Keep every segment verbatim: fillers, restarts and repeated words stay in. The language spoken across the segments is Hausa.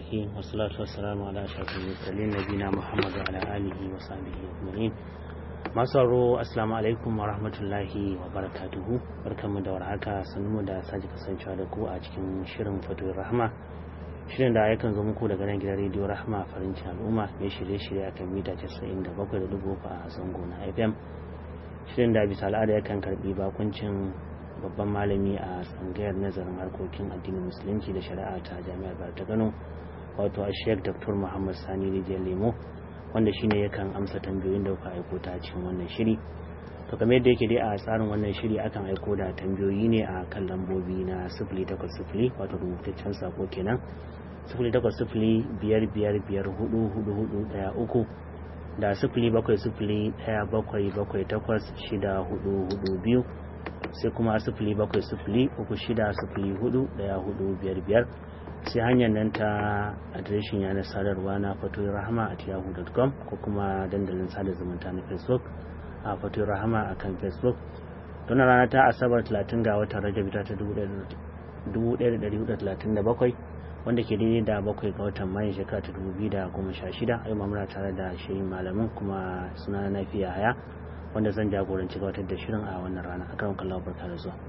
الرحيم والصلاة والسلام على أشرف المرسلين نبينا محمد وعلى آله وصحبه أجمعين. Masaro assalamu alaikum wa rahmatullahi wa barakatuhu. Barkanmu da warhaka, sannu da sake kasancewa da ku a cikin shirin Fatoyin Rahma. Shirin da yakan zo muku daga nan gidan rediyo Rahma farin cikin al'umma mai shirye-shirye akan mita casa'in da bakwai da dubu uku a zango na F M. Shirin da bisa al'ada yakan karbi bakuncin babban malami a tsangayar nazarin harkokin addinin musulunci da shari'a ta Jami'ar Bayero ta Kano, wato a Sheikh Doctor Muhammad Sani Rijiyar Lemo, wanda shine yakan amsa tambayoyin da kuka aiko ta cikin wannan shiri. To kamar yadda yake dai a tsarin wannan shiri akan aiko da tambayoyi ne a kan lambobi na sifili takwas sifili, wato rubutaccen sako kenan sifili takwas sifili biyar biyar biyar hudu hudu hudu daya uku da sifili bakwai sifili daya bakwai bakwai takwas shida hudu hudu biyu, sai kuma sifili bakwai sifili uku shida sifili hudu daya hudu biyar biyar, sai hanyar nan ta adireshin yanar sadarwa na Fatoyin Rahama at yahoo dot com ko kuma dandalin sada zumunta na Facebook a Fatoyin Rahama a kan Facebook. Don rana ta Asabar talatin ga watan Rajab ta dubu ɗaya da ɗari hudu da talatin da bakwai, wanda ke daidai da bakwai ga watan Mayu shekara ta dubu biyu da goma sha shida. Yau muna tare da shirin malamin kuma suna Nafiya Haya, wanda zan jagoranci gabatar da shirin a wannan rana. Akan kallon barka da zuwa.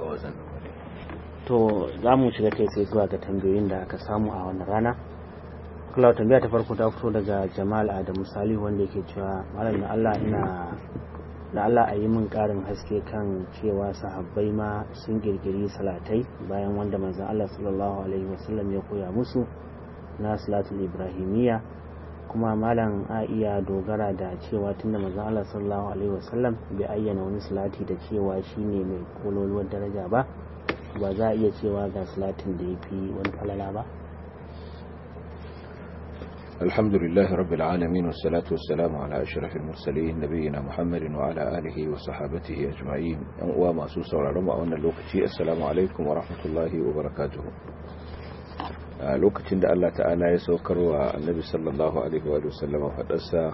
To za mu shiga kai sai zuwa ga tambayoyin da aka samu a wannan rana. Kula tambaya ta farko ta fito daga Jamal Adamu Salihu, wanda yake cewa malam da Allah ina da Allah a yi min karin haske kan cewa sahabbai ma sun girgiri salatai bayan wanda manzon Allah sallallahu alaihi wasallam ya koya musu na salatul ibrahimiyya, kuma malam a iya dogara da cewa tunda manzon Allah sallallahu alaihi wasallam bai ayyana wani salati da cewa shine mai kololuwar daraja ba, ba za a iya cewa ga salatin da ya fi wani falala ba? Alhamdulillahi rabbil alamin, wassalatu wassalamu ala ashrafil mursalin nabiyina Muhammadin wa ala alihi wa sahabatihi ajma'in. Yan uwa masu sauraron mu a wannan lokaci, assalamu alaikum wa rahmatullahi wa barakatuh. A lokacin da Allah ta'ala ya saukarwa annabi sallallahu alaihi wa sallam fadarsa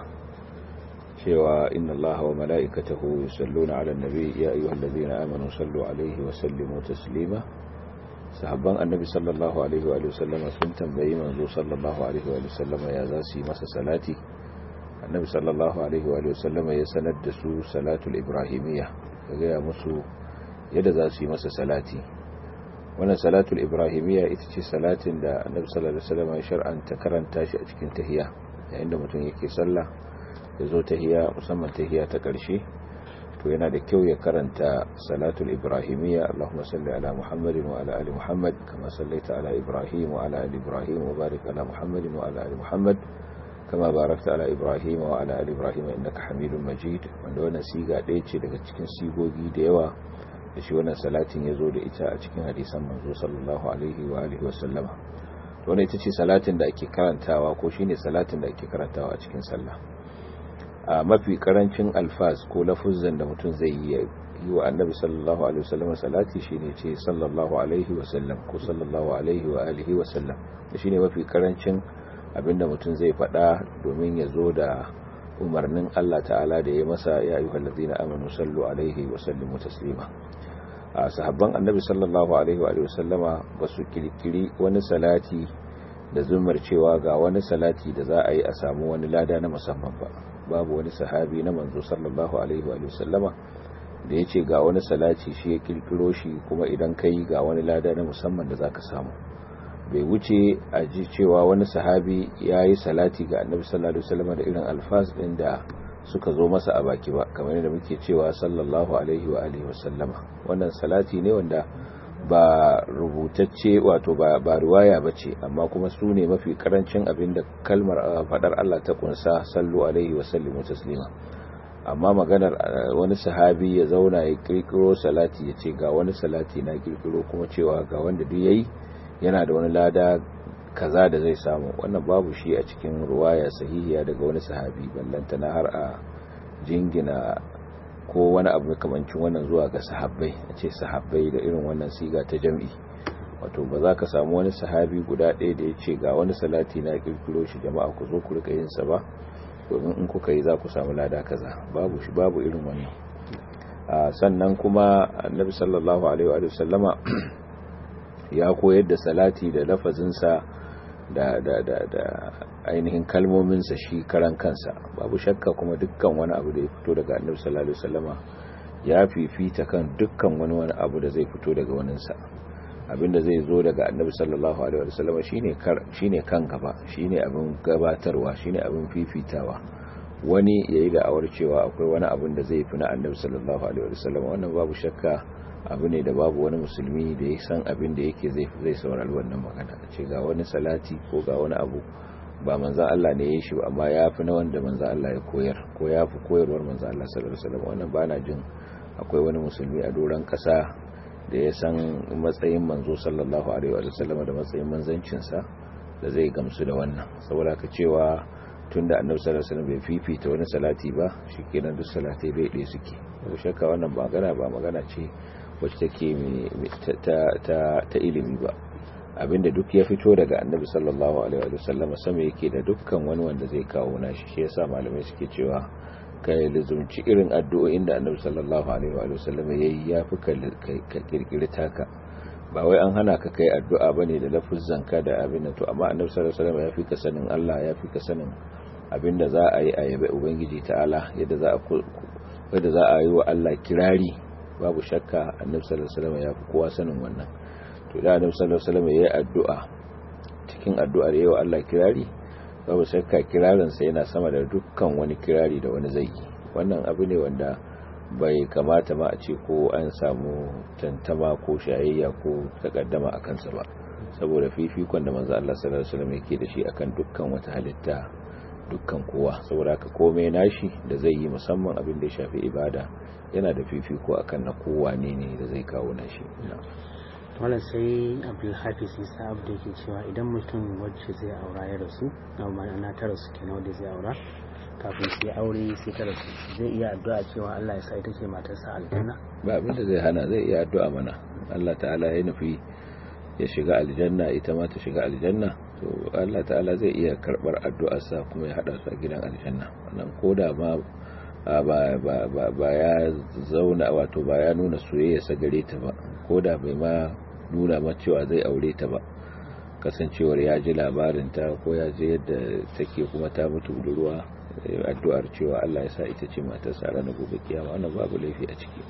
cewa inna Allah wa mala'ikatahu yusalluna 'alan nabi ya ayyuhalladhina amanu sallu 'alaihi wa sallimu taslima. Sahabban annabi sallallahu alaihi wa sallama sun tambayi manzo sallallahu alaihi wa sallama ya za su yi masa salati. Annabi sallallahu alaihi wa sallama ya sanar da su salatul ibrahimiyya, ya gaya musu yadda za su yi masa salati. Wannan salatul ibrahimiyya ita ce salatin da annabi sallallahu alaihi wa sallama ya shar'anta karanta shi a cikin tahiyya, yayin da mutum yake sallah ya zo tahiyya, musamman tahiyya ta ƙarshe, to yana da kyau ya karanta salatul ibrahimiyya. Allahumma salli ala Muhammadin wa ala ali Muhammad kama sallaita ala Ibrahim wa ala ali Ibrahim wa barik ala Muhammadin wa ala ali Muhammad kama barakta ala Ibrahim wa ala ali Ibrahim innaka Hamidum Majid. Wanda wannan siga ɗaya ce daga cikin sigogi da yawa da shi wannan salatin ya zo da ita a cikin hadisan manzo sallallahu alaihi wa alihi wa sallama. To wannan ita ce salatin da ake karantawa, ko shine salatin da ake karantawa a cikin sallah. a mafi karancin alfaz ko lafuzan da mutum zai yi yi wa annabi sallallahu alaihi wasallam salati shine ce sallallahu alaihi wasallam ko sallallahu alaihi wa alihi wasallam. Shine mafi karancin abinda mutum zai faɗa domin ya zo da umarnin Allah ta'ala da ya masa ya ayyuhal ladina amanu sallu alaihi wa sallimu taslima. A sahabban annabi sallallahu alaihi wa alihi wasallama basu kirkiri wani salati da zumar cewa ga wani salati da za a yi a samu wani lada na musamman ba. Babu wani sahabi na manzo sallallahu alaihi wa sallama da yace ga wani salati shi ya kirkiro shi kuma idan kai ga wani lada na musamman da zaka samu. Bai wuce a ji cewa wani sahabi yayi salati ga annabi sallallahu alaihi wa sallama da irin alfaz din da suka zo masa a baki ba, kamar yadda muke cewa sallallahu alaihi wa alihi wa sallama. Wannan salati ne wanda ba rubutacce, wato ba ba riwaya bace, amma kuma su ne mafi karancin abinda kalmar fadar Allah ta kunsa, sallu alaihi wa sallimu taslima. Amma maganar wani sahabi ya zauna ya kirkiro salati, ya ce ga wani salati na kirkiro kuma cewa ga wanda duk yayi yana da wani lada kaza da zai samu, wannan babu shi a cikin riwaya sahihiya daga wani sahabi, ballanta na har a jingina ko wani abu makamancin wannan zuwa ga sahabbai, a ce sahabbai da irin wannan siga ta jam'i. Wato ba za ka samu wani sahabi guda ɗaya da ya ce ga wani salati na kirkiro shi jama'a ku zo ku rika yin sa ba, domin in kuka yi za ku samu lada kaza. Babu shi, babu irin wannan. Sannan kuma annabi sallallahu alaihi wa sallama ya koyar da salati da lafazinsa da da da da ainihin kalmominsa shi karan kansa. Babu shakka kuma dukkan wani abu da ya fito daga annabi sallallahu alaihi wasallama ya fifita kan dukkan wani wani abu da zai fito daga waninsa. Abinda zai zo daga annabi sallallahu alaihi wasallama shine shine kan gaba, shine abin gabatarwa, shine abin fifitawa. Wani yayi da awar cewa akwai wani abin da zai fi na annabi sallallahu alaihi wasallama, wannan babu shakka abu ne da babu wani musulmi da ya san abin da yake zai zai saurari wannan magana. Ce ga wani salati ko ga wani abu ba manzan Allah ne ya yi shi ba, amma ya fi na wanda manzan Allah ya koyar, ko ya fi koyarwar manzan Allah sallallahu alaihi wasallam. Wannan ba na jin akwai wani musulmi a doron kasa da ya san matsayin manzo sallallahu alaihi wasallam da matsayin manzancinsa da zai gamsu da wannan. Saboda ka cewa tunda annabi sallallahu alaihi wasallam bai fifita wani salati ba, shikenan duk salatai bai ɗaya suke. Ko shakka wannan magana ba magana ce wacce take ta ta ta ilimi ba. Abinda duk ya fito daga annabi sallallahu alaihi wasallam sama yake da dukkan wani wanda zai kawo nashi. Shi yasa malamai suke cewa kai lazumci irin addu'o'in da annabi sallallahu alaihi wasallam yayi yafi ka kirkire taka. Ba wai an hana ka kai addu'a bane da lafuzan ka da abin to, amma annabi sallallahu alaihi wasallam yafi ka sanin Allah, yafi ka sanin abinda za a yi a yabe ubangiji ta'ala, yadda za a yadda za a yi wa Allah kirari. Babu shakka annabi sallallahu alaihi wasallam yafi kowa sanin wannan. To da annabi sallallahu alaihi wasallam yayi addu'a, cikin addu'ar yayi wa Allah kirari, babu shakka kirarin sa yana sama da dukkan wani kirari da wani zai yi. Wannan abu ne wanda bai kamata ma a ce ko an samu tantama ko shayayya ko takaddama a kansa ba, saboda fifikon da manzo Allah sallallahu alaihi wasallam yake da shi akan dukkan wata halitta, dukkan kowa. Saboda ka komai nashi da zai yi, musamman abin da ya shafi ibada, yana da fifiko akan na kowa ne ne da zai kawo nashi. Wannan sai Abdul Hafiz Isa Abdu yake cewa idan mutum wacce zai aura ya rasu, na ma'ana ta rasu kenan wanda zai aura, kafin sai aure sai ta rasu, zai iya addu'a cewa Allah ya sa ita ce matarsa aljanna? Ba abin da zai hana, zai iya addu'a mana. Allah ta'ala ya nufi ya shiga aljanna, ita ma ta shiga aljanna, to Allah ta'ala zai iya karbar addu'arsa kuma ya hada su a gidan aljanna. Wannan koda ma ba ba ba ba ya zauna, wato ba ya nuna soyayya sa gare ta ba, koda bai ma nuna ma cewa zai aure ta ba, kasancewar ya ji labarin ta ko ya ji yadda take kuma ta mutu budurwa, addu'ar cewa Allah ya sa ita ce matarsa ranar gobe kiyama, wannan babu laifi a ciki.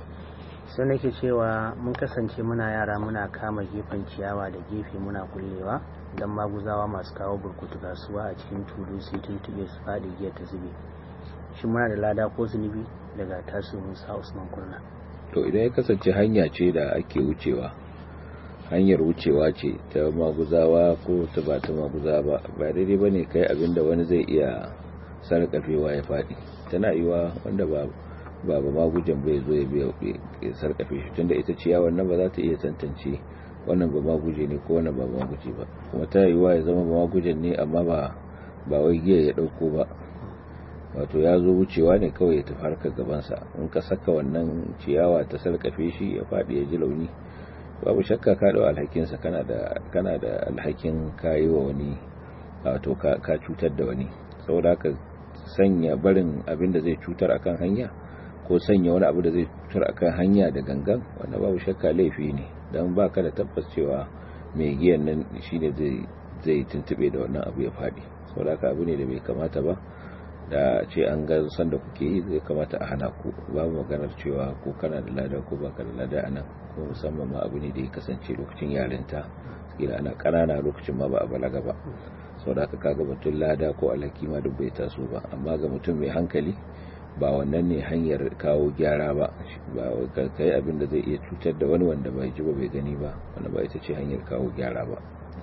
Sai nake cewa mun kasance muna yara muna kama gefen ciyawa da gefe muna kullewa dan maguzawa masu kawo burkutu kasuwa a cikin tulu su tuntube su fadi giya ta zube. Shin muna da lada ko zunubi? Daga tasu Musa Usman Kurna. To idan ya kasance hanya ce da ake wucewa, hanyar wucewa ce ta maguzawa ko ta ba ta maguzawa ba, ba daidai bane kai abinda wani zai iya sarkafewa ya fadi. Tana yiwa wanda ba ba ba magujan bai zo ya biya ya sarkafe shi, tunda ita ciyawan nan ba za ta iya tantance wannan ba maguje ne ko wannan ba maguje ba. Kuma ta yiwa ya zama ba magujan ne amma ba ba wai giya ya dauko ba, wato ya zo wucewa ne kawai ya tafi harkar gabansa. In ka saka wannan ciyawa ta sarkafe shi ya faɗi ya ji launi, babu shakka ka da alhakinsa, kana da kana da alhakin kayi wa wani, wato ka, ka cutar da wani. Saboda haka sanya barin abin da zai cutar akan hanya, ko sanya wani abu da zai cutar akan hanya da gangan, wanda babu shakka laifi ne, dan baka da tabbas cewa mai giyan nan shine zai zai tuntube da wannan abu ya faɗi. Saboda haka abu ne da bai kamata ba, da ce an ga san da kuke yi zai kamata a hana ku. Babu maganar cewa ko kana da lada ko baka da lada anan, ko musamman ma abu ne da ya kasance lokacin yarinta, kila ana kanana lokacin ma ba a balaga ba. Saboda haka kaga mutum lada ko alhaki ma duk bai taso ba, amma ga mutum mai hankali ba wannan ne hanyar kawo gyara ba, ba kai abin da zai iya cutar da wani wanda bai ji ba bai gani ba, wanda ba ita ce hanyar kawo gyara ba.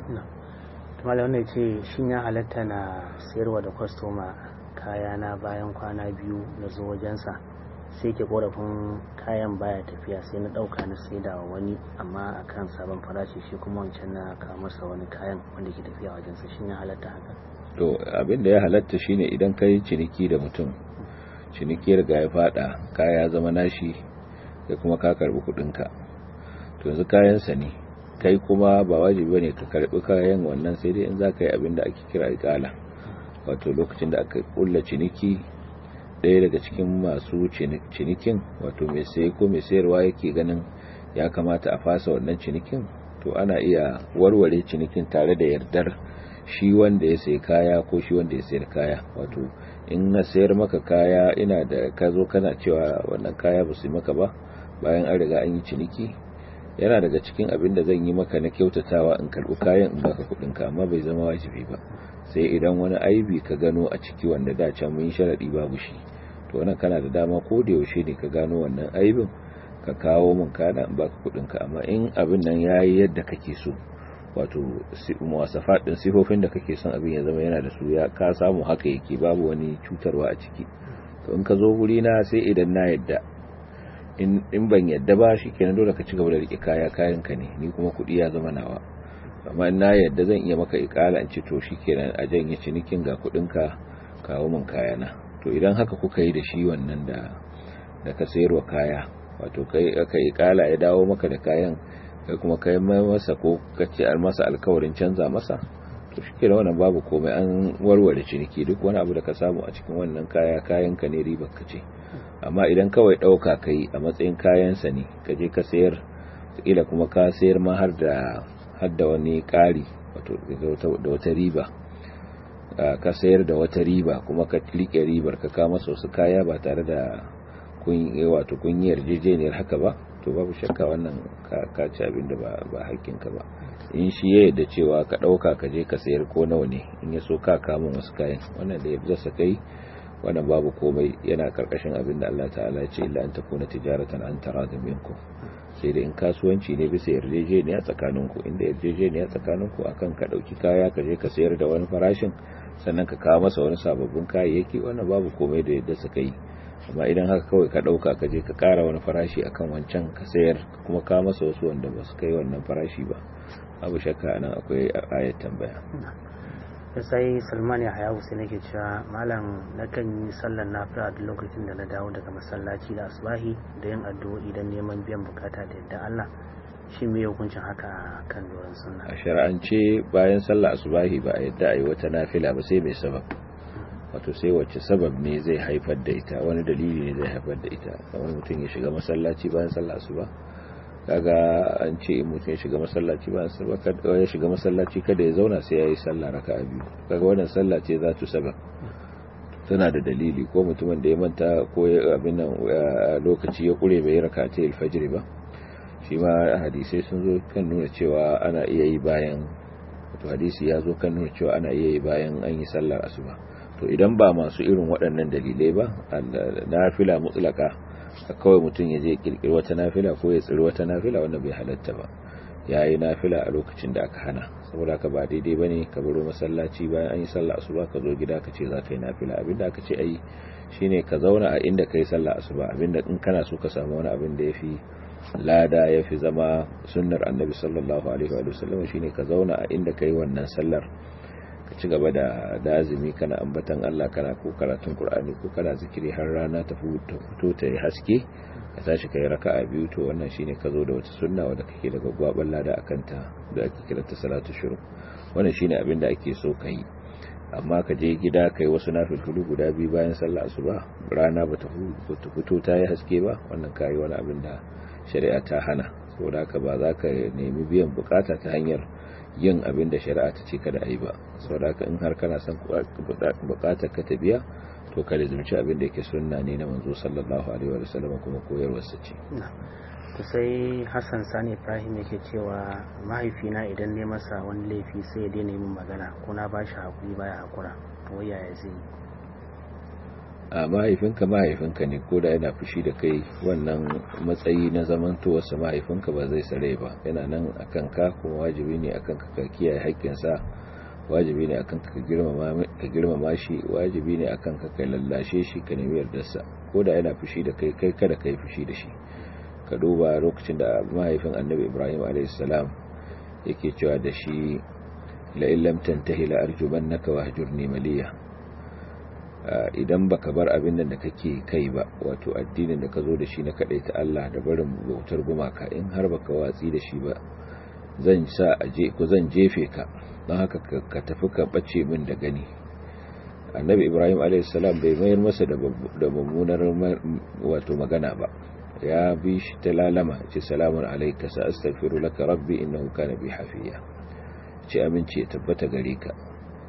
Malam wannan ce shin ya halatta na sayarwa da kwastoma kaya na bayan kwana biyu na zo wajensa, sai ke korafin kayan baya tafiya, sai na dauka na saida wa wani amma akan sabon farashi, shi kuma wancan na kawo masa wani kayan wanda ke tafiya wajensa, shin ya halatta haka? To abin da ya halatta shine idan kai ciniki da mutum, ciniki riga ya fada, kaya ya zama nashi, kai kuma ka karbi kudin ka, to yanzu kayan sa ne, kai kuma ba wajibi bane ka karbi kayan wannan, sai dai in za ka yi abin da ake kira iqala, wato lokacin da aka kulla ciniki, ɗaya daga cikin masu cinikin, wato mai saye ko mai sayarwa yake ganin ya kamata a fasa wannan cinikin, to ana iya warware cinikin tare da yardar shi wanda ya sayi kaya ko shi wanda ya sayar kaya. Wato in na sayar maka kaya ina da ka zo kana cewa wannan kaya ba su yi maka ba bayan an riga an yi ciniki, yana daga cikin abin da zan yi maka na kyautatawa in karɓi kayan in baka kuɗin ka, amma bai zama wajibi ba sai idan wani aibi ka gano a ciki wanda da can mun sharadi babu shi, to wannan kana da dama ko da yaushe ne ka gano wannan aibin ka kawo mun kana in baka kuɗin ka. Amma in abin nan yayi yadda kake so, wato muwasafat din sifofin da kake son abin ya zama yana da su, ya ka samu haka yake babu wani cutarwa a ciki, to in ka zo guri na sai idan na yadda, in in ban yadda ba shikenan dole ka ci gaba da rike kaya kayan ka ne, ni kuma kuɗi ya zama nawa. Amma in na yadda zan iya maka ikala in ce to shikenan a janye cinikin ga kuɗin ka kawo mun kaya na. To idan haka kuka yi da shi wannan da da ka sayarwa kaya, wato kai aka ikala ya dawo maka da kayan kai kuma kai masa ko kace al masa alkawarin canza masa, to shike da wannan babu komai, an warware ciniki. Duk wani abu da ka samu a cikin wannan kaya kayan ka ne, ribar ka ce. Amma idan kawai dauka kai a matsayin kayan sa ne ka je ka sayar, kila kuma ka sayar ma har da har da wani kari, wato da wata riba, ka sayar da wata riba kuma ka like ribar ka ka masa wasu kaya ba tare da kun wato kun yi yarjejeniyar haka ba, to babu shakka wannan ka ci abin da ba hakkinka ba. In shi ya yadda cewa ka ɗauka ka je ka sayar ko nawa ne, in ya so ka kamun wasu kayan, wannan da yadda sa kai wannan babu komai, yana karkashin abin da Allah ta'ala ya ce illa an takuna tijaratan an taradun minkum, sai da in kasuwanci ne bisa yarjejeniya tsakaninku, inda yarjejeniya tsakaninku akan ka ɗauki kaya ka je ka sayar da wani farashin sannan ka kawo masa wani sababbin kayayyaki, wannan babu komai da yadda sa kai. Amma idan haka kawai ka dauka ka je ka kara wani farashi akan wancan ka sayar kuma ka masa wasu wanda ba su kai wannan farashi ba, abu shakka nan akwai ayat tambaya. Sai Salman ya haya Hussein yake cewa malam nakan yi sallar nafila duk lokacin da na dawo daga masallaci da asbahi da yin addu'o'i dan neman biyan bukata da yadda Allah, shi me hukuncin haka kan doron sunna? A shar'ance bayan sallar asbahi ba a yadda ayi wata nafila ba sai mai sabab, wato sai wacce sabab ne zai haifar da ita, wani dalili ne zai haifar da ita. Kamar mutum ya shiga masallaci bayan sallah asuba, kaga an ce mutum ya shiga masallaci bayan sallah kada ya shiga masallaci kada ya zauna sai yayi sallah raka'a biyu, kaga wannan sallah ce za ta sabab, tana da dalili. Ko mutumin da ya manta ko abin nan lokaci ya kure bai raka'atai alfajr ba, shi ma hadisi sun zo kan nuna cewa ana iya yi bayan, wato hadisi ya zo kan nuna cewa ana iya yi bayan an yi sallar asuba. To idan ba masu irin waɗannan dalilai ba, nafila mutlaka kawai mutum ya je kirkiri wata nafila ko ya tsiri wata nafila, wanda bai halatta ba, yayi nafila a lokacin da aka hana. Saboda ka ba daidai bane ka baro masallaci bayan an yi sallar asuba ka zo gida ka ce za ka yi nafila. Abinda aka ce ayi shine ka zauna a inda kai sallar asuba, abinda in kana so ka samu wani abin da yafi lada yafi zama sunnar annabi sallallahu alaihi wa sallam, shine ka zauna a inda kai wannan sallar, ka ci gaba da azumi kana ambatan Allah, kana ko karatun Qur'ani ko kana zikiri har rana ta fito ta yi haske, ka tashi kai raka'a biyu. To wannan shine ka zo da wata sunna wanda kake da gwaggwaban lada akan ta, da ake kira ta salatu shuru. Wannan shine abin da ake so kai. Amma ka je gida kai wasu nafilulu guda biyu bayan sallar asuba, rana bata fito ta yi haske ba, wannan kai wani abin da shari'a ta hana. Saboda haka ba za ka nemi biyan bukata ta hanyar yin abin da shari'a ta ce kada a yi ba. Saboda haka in har kana son bukatar ka ta biya, to ka lazimci abin da yake sunna ne na manzo sallallahu alaihi wa sallam, kuma koyarwar sa ce. To sai Hassan Sani Ibrahim yake cewa mahaifina idan ne masa wani laifi sai ya daina yin magana, ko na ba shi hakuri baya hakura, to yaya zai yi? A mahaifinka mahaifinka ne, ko da yana fushi da kai, wannan matsayi na zamantowarsa mahaifinka ba zai sare ba, yana nan akan ka, kuma wajibi ne akan ka kiyaye haƙƙinsa, wajibi ne akan ka ka girmama shi, wajibi ne akan ka kai lallashe shi, ka nemi yardarsa. Ko da yana fushi da kai, kai kada kai fushi da shi. Ka duba lokacin da mahaifin Annabi Ibrahim alayhi salam yake cewa da shi la illam tantahi la arjumannaka wahjurni maliya, idan baka bar abin nan da kake kai ba, wato addinin da ka zo da shi na ta Allah da barin bautar gumaka, in har baka watsi da shi ba, zan sa aje ko zan jefe ka, don haka ka tafi ka bace min da gani. Annabi Ibrahim alayhi salam bai mayar masa da mummunar wato magana ba, ya bi shi ta lalama, ce salamun alayka sa astaghfiru laka rabbi innahu kana bi hafiya, ce amince tabbata gare ka,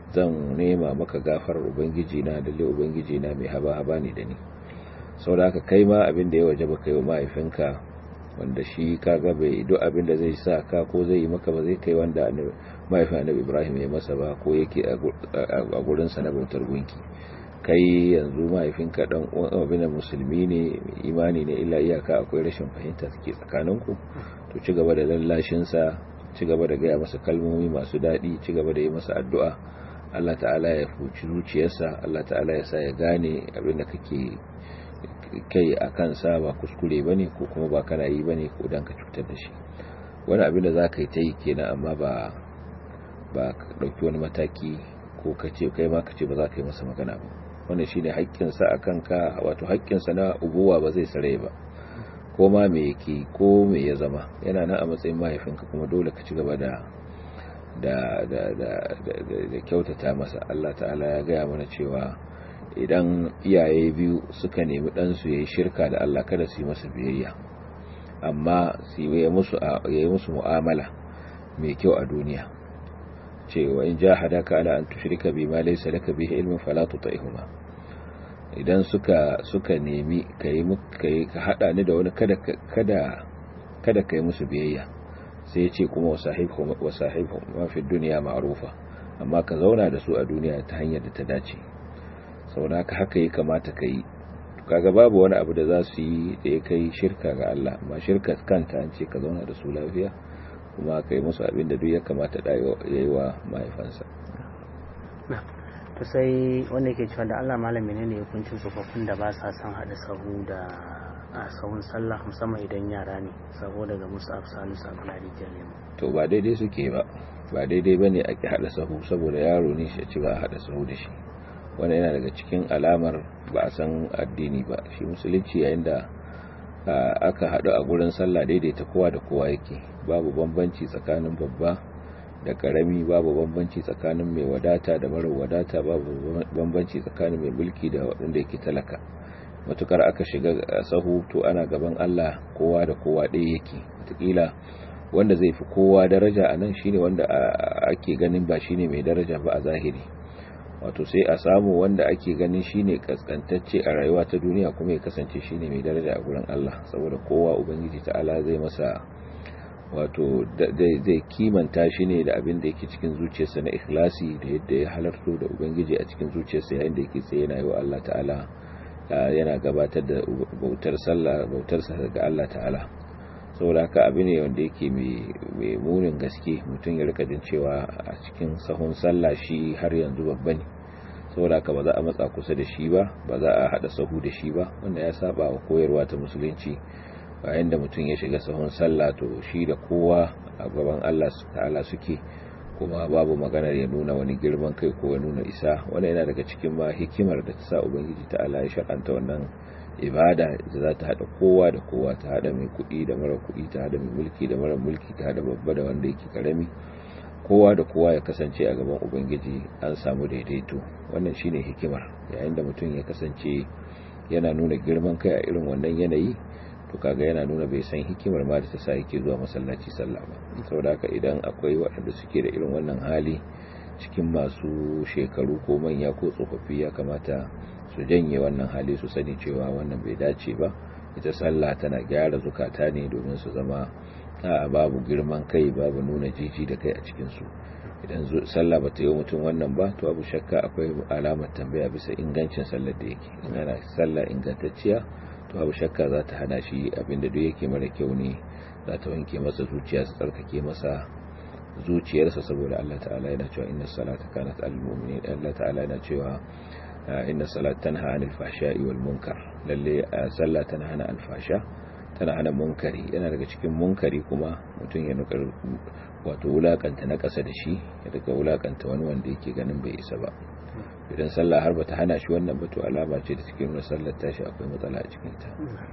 zan nema maka gafarar ubangiji na dalle ubangiji na mai haba haba ne da ni. saboda haka kai ma abin da ya wajaba kai wa mahaifinka, wanda shi kaga bai duk abin da zai sa ka ko zai yi maka ba zai kai wanda mahaifin Annabi Ibrahim ya masa ba ko yake a gurin sa na bautar gunki. Kai yanzu mahaifinka dan uwan abin musulmi ne, imani ne, illa iyaka akwai rashin fahimta take tsakaninku, to ci gaba da lallashin sa, ci gaba da gaya masa kalmomi masu dadi, ci gaba da yi masa addu'a. Allah ta'ala ya fuci zuciyarsa, Allah ta'ala ya sa ya gane abin da kake kai a kansa ba kuskure bane ko kuma ba kana yi bane ko dan ka cutar da shi. Wani abin da zaka yi ta yi kenan, amma ba ba ka dauki wani mataki ko kace kai ma kace ba za ka yi masa magana ba. Wannan shine haƙƙin sa akan ka, wato haƙƙin sa na ubuwa ba zai sare ba, ko ma me yake ko me ya zama yana nan a matsayin mahaifinka, kuma dole ka ci gaba da da da da da kyautata masa. Allah ta'ala ya gaya mana cewa idan iyaye biyu suka nemi ɗansu ya yi shirka da Allah, kada su yi masa biyayya, amma su yi musu mu'amala mai kyau a duniya. cewa in jahadaka ala an tushrika bima laysa laka bihi ilmun fala tuti'huma. idan suka suka nemi kai kai ka hada ni da wani, kada kada kada kai musu biyayya. sai ya ce kuma wasahibhum wasahibhum ma fi dunya ma'rufa, amma ka zauna da su a duniya ta hanyar da ta dace. saboda haka ya kamata ka yi. Kaga babu wani abu da za su yi da ya kai shirka ga Allah, amma shirka kanta an ce ka zauna da su lafiya, kuma ka yi musu abin da duk ya kamata da ya yi wa mahaifansa. To sai wanda yake cewa da Allah malami ne ne hukuncin tsofaffin da ba sa son haɗa sahu da a sahun sallah, musamman idan yara ne, saboda ga musu afsalu sabulari jalemu. To ba daidai suke ba, ba daidai bane ake haɗa sahu saboda yaro ne shi ci ba a haɗa sahu da shi. Wannan yana daga cikin alamar ba a san addini ba. Shi musulunci yayin da aka haɗu a gurin sallah daidaita kowa da kowa yake, babu bambanci tsakanin babba da karami, babu bambanci tsakanin mai wadata da mara wadata, babu bambanci tsakanin mai mulki da wanda yake talaka. matukar aka shiga sahu to ana gaban Allah kowa da kowa ɗaya yake. Wataƙila wanda zai fi kowa daraja a nan shine wanda ake ganin ba shine mai daraja ba a zahiri, wato sai a samu wanda ake ganin shine kaskantacce a rayuwa ta duniya kuma ya kasance shine mai daraja a gurin Allah, saboda kowa ubangiji ta'ala zai masa wato zai kimanta shi ne da abin da yake cikin zuciyarsa na ikhlasi, da yadda ya halarto da ubangiji a cikin zuciyarsa yayin da yake tsaye yana yi wa Allah ta'ala, yana gabatar da bautar sallah bautarsa ga Allah ta'ala. saboda haka abu ne wanda yake mai munin gaske mutum ya rika jin cewa a cikin sahun sallah shi har yanzu babba ne, saboda haka ba za a matsa kusa da shi ba, ba za a hada sahu da shi ba, wanda ya saba wa koyarwa ta musulunci. bayan da mutum ya shiga sahun sallah to shi da kowa a gaban Allah ta'ala suke, kuma babu maganar ya nuna wani girman kai ko ya nuna isa. wannan yana daga cikin ma hikimar da ta sa ubangiji ta'ala ya shar'anta wannan ibada da za ta hada kowa da kowa, ta hada mai kuɗi da mara kuɗi, ta hada mai mulki da mara mulki, ta hada babba da wanda yake karami, kowa da kowa ya kasance a gaban ubangiji an samu daidaito. wannan shine hikimar. yayin da mutum ya kasance yana nuna girman kai a irin wannan yanayi, to kaga yana nuna bai san hikimar ma da ta sa yake zuwa masallaci sallah ba. saboda haka idan akwai waɗanda suke da irin wannan hali cikin masu shekaru ko manya ko tsofaffi, ya kamata su janye wannan hali, su sani cewa wannan bai dace ba. ita sallah tana gyara zukata ne domin su zama a babu girman kai, babu nuna jiji da kai a cikin su. idan sallah bata yi mutum wannan ba, to abu shakka akwai alamar tambaya bisa ingancin sallar da yake. in ana sallah ingantacciya, to abu shakka za ta hana shi abinda duk yake mara kyau ne, za ta wanke masa zuciya, su tsarkake masa zuciyarsa, saboda Allah ta'ala yana cewa inna salata kanat alal mu'minin. Allah ta'ala yana cewa inna salata tanha 'anil fahsha'i wal munkar. lalle sallah tana hana alfasha, tana hana munkari. yana daga cikin munkari kuma mutum ya nukar wato wulakanta na ƙasa da shi, ya daga wulakanta wani wanda yake ganin bai isa ba. idan sallah har bata hana shi wannan ba, to alama ce da cikin sallar tashi akwai matsala a cikin ta.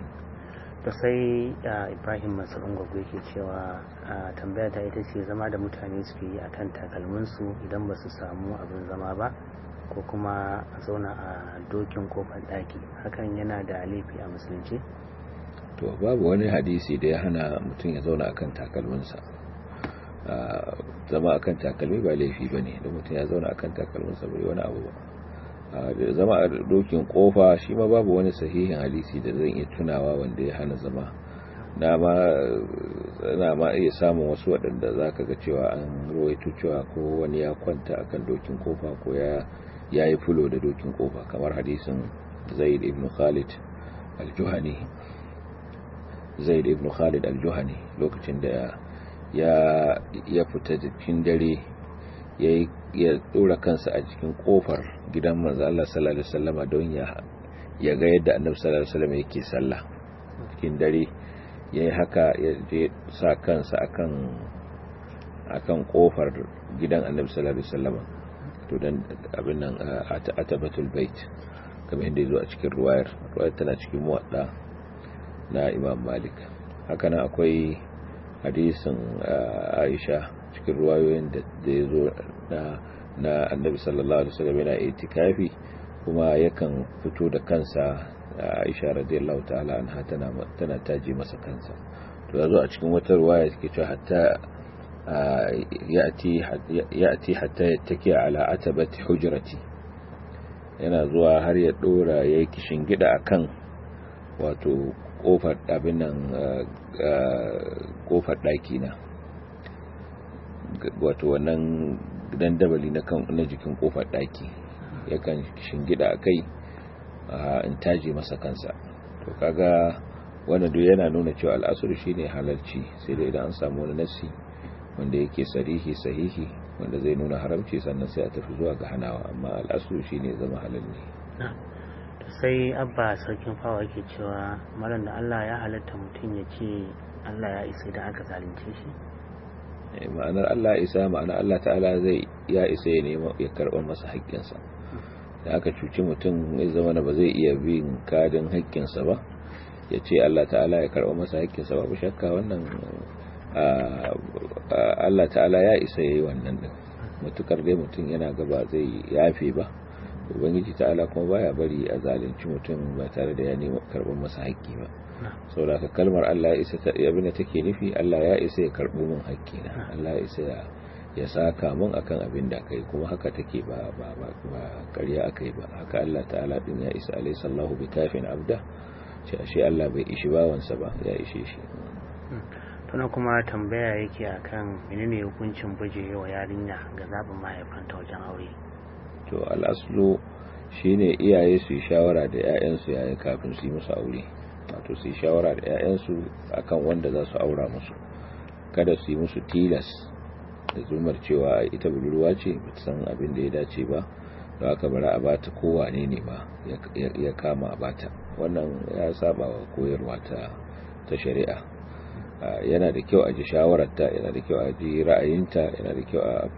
to sai Ibrahim Masarun Gwaggo yake cewa tambaya ta ita ce zama da mutane suke yi akan takalminsu idan ba su samu abin zama ba, ko kuma a zauna a dokin kofar daki, hakan yana da laifi a musulunci? To babu wani hadisi da ya hana mutum ya zauna akan takalminsa. zama akan takalmi ba laifi bane da mutum ya zauna akan takalmin sa bai wani abu ba zama a dokin kofa shi ma babu wani sahihin hadisi da zan iya tunawa wanda ya hana zama na ma na ma iya samun wasu waɗanda zaka ga cewa an ruwaito cewa ko wani ya kwanta akan dokin kofa ko ya yayi fulo da dokin kofa kamar hadisin Zaid ibn Khalid al-Juhani Zaid ibn Khalid al-Juhani lokacin da ya ya fita cikin dare yayi ya dora kansa a cikin kofar gidan manzo Allah sallallahu alaihi wasallam don ya ya ga yadda Annabi sallallahu alaihi wasallam yake sallah cikin dare yayi haka ya je sa kansa akan akan kofar gidan Annabi sallallahu alaihi wasallam to dan abin nan atabatul bait kamar yadda yazo a cikin ruwayar ruwayar tana cikin muwadda na Imam Malik haka nan akwai hadisin Aisha cikin ruwayoyin da yazo na na Annabi sallallahu alaihi wasallam yana itikafi kuma yakan fito da kansa Aisha radiyallahu ta'ala anha tana tana taji masa kansa to yazo a cikin wata ruwaya take cewa hatta ya'ti ya'ti hatta yattaki ala atabati hujrati yana zuwa har ya dora yayi kishin gida akan wato kofar abin nan kofar daki na wato wannan dandabali na kan na jikin kofar daki yakan shingida akai in taje masa kansa to kaga wannan duk yana nuna cewa al'asr shine halalci sai dai idan an samu wani nasi wanda yake sarihi sahihi wanda zai nuna haramci sannan sai a tafi zuwa ga hanawa amma al'asr shine zama halal ne to sai abba sarkin fawa yake cewa maran da Allah ya halatta mutum ya ce Allah ya isa da aka zalunce shi ma'anar Allah isa ma'ana Allah ta'ala zai ya isa ya nema ya karɓar masa haƙƙinsa da aka cuci mutum ya zama ba zai iya bin kadin haƙƙinsa ba ya ce Allah ta'ala ya karɓar masa haƙƙinsa babu shakka wannan Allah ta'ala ya isa ya yi wannan din mutukar dai mutum yana gaba zai yafe ba ubangiji ta'ala kuma baya bari a zalunci mutum ba tare da ya nema karɓar masa haƙƙi ba saboda ka kalmar Allah ya isa ta abin da take nufi Allah ya isa ya karɓo min haƙƙina Allah ya isa ya ya saka mun akan abin da kai kuma haka take ba ba ba, ba ƙarya akai ba haka Allah ta'ala din ya isa alayhi sallahu bi kafin abda shi shi Allah bai ishi bawansa ba ya ishe shi tuna kuma tambaya yake akan menene hukuncin bujewa yarinya ga zabin mahaifanta wajen aure to al-aslu shine iyaye su yi shawara da ƴaƴansu yayin kafin su yi musu aure wato su yi shawara da ƴaƴansu akan wanda za su aura musu kada su yi musu tilas da zumar cewa ita budurwa ce ba ta san abin da ya dace ba da aka bara a bata kowane ne ma ya kama a bata wannan ya saba wa koyarwa ta ta shari'a yana da kyau a ji shawararta yana da kyau a ji ra'ayinta yana da kyau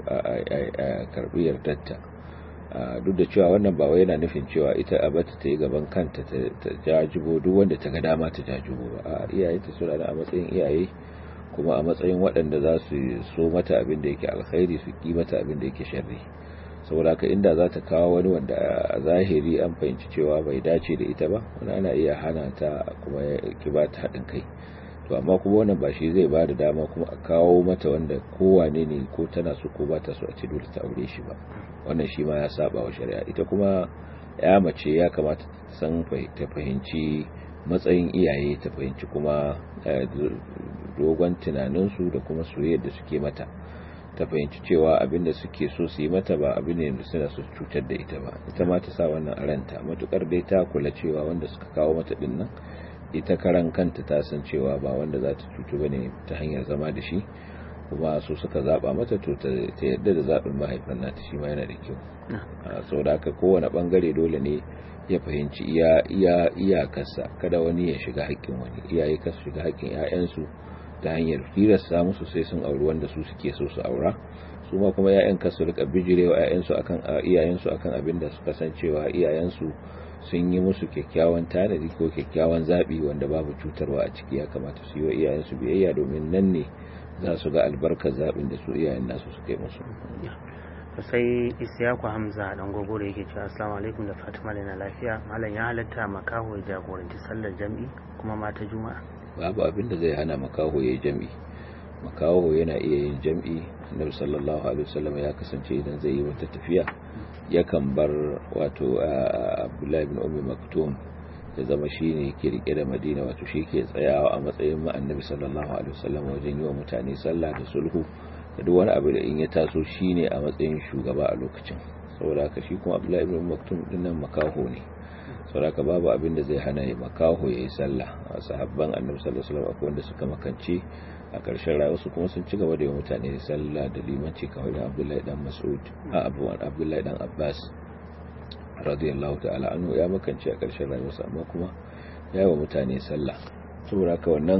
a karbi yardarta duk da cewa wannan ba wai yana nufin cewa ita a bata ta yi gaban kanta ta jajibo duk wanda ta ga dama ta jajibo ba a iyayenta suna da a matsayin iyaye kuma a matsayin waɗanda za su so mata abin da yake alkhairi su ki mata abin da yake sharri saboda haka inda za ta kawo wani wanda a zahiri an fahimci cewa bai dace da ita ba wani ana iya hana ta kuma ki ba ta haɗin kai to amma kuma wannan ba shi zai ba da dama kuma a kawo mata wanda kowane ne ko tana so ko ba ta so a ce dole ta aure shi ba wannan shi ma ya saba wa shari'a ita kuma ya mace ya kamata ta san ta fahimci matsayin iyaye ta fahimci kuma dogon tunaninsu da kuma soyayyar da suke mata ta fahimci cewa abin da suke so su yi mata ba abin ne da suna so cutar da ita ba ita ma ta sa wannan a ranta matukar dai ta kula cewa wanda suka kawo mata din nan ita karan kanta ta san cewa ba wanda za ta cutu bane ta hanyar zama da shi kuma su suka zaba mata to ta yadda da zabin mahaifin nata shi ma yana da kyau saboda haka kowane bangare dole ne ya fahimci iya iya iyakarsa kada wani ya shiga haƙƙin wani iyaye ka su shiga haƙƙin ƴaƴansu ta hanyar tilasta musu sai sun auri wanda su suke so su aura su ma kuma ƴaƴan ka su rika bijirewa ƴaƴansu akan iyayensu akan abin da suka san cewa iyayensu sun yi musu kyakkyawan tanadi ko kyakkyawan zabi wanda babu cutarwa a ciki ya kamata su yi wa iyayensu biyayya domin nan ne za su ga albarkar zabin da su iyayen nasu suka yi musu sai Isiyaku Hamza dan gogoro yake cewa assalamu alaikum da Fatima na lafiya malam ya halatta makaho ya jagoranci sallar jami'i kuma mata juma'a babu abin da zai hana makaho yayin jami'i makaho yana iya yin jam'i. Annabi sallallahu alaihi wasallam ya kasance idan zai yi wata tafiya yakan bar wato Abdullah ibn Ummi Maktum ya zama shine yake rike da Madina, wato shi ke tsayawa a matsayin ma Annabi sallallahu alaihi wasallam wajen yi wa mutane sallah da sulhu da duk wani abu da in ya taso shine a matsayin shugaba a lokacin. saboda haka shi kuma Abdullah ibn Ummi Maktum dinnan makaho ne, saboda haka babu abin da zai hana ya makaho yayi sallah. Sahabban Annabi sallallahu alaihi wasallam akwai wanda suka makance a ƙarshen rayuwarsu kuma sun ci gaba da yi mutane sallah da limanci kamar da Abdullahi dan Mas'ud a abuwan Abdullahi dan Abbas radiyallahu ta'ala anhu ya makance a ƙarshen rayuwarsa amma kuma ya yi wa mutane sallah. saboda haka wannan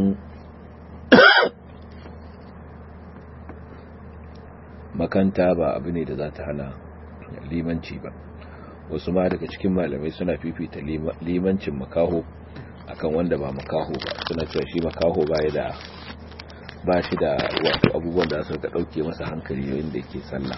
makanta ba abu ne da za ta hana limanci ba. wasu ma daga cikin malamai suna fifita limancin makaho akan wanda ba makaho ba, suna cewa shi makaho ba ya da ba shi da wato abubuwan da suka dauke masa hankali yayin da yake sallah,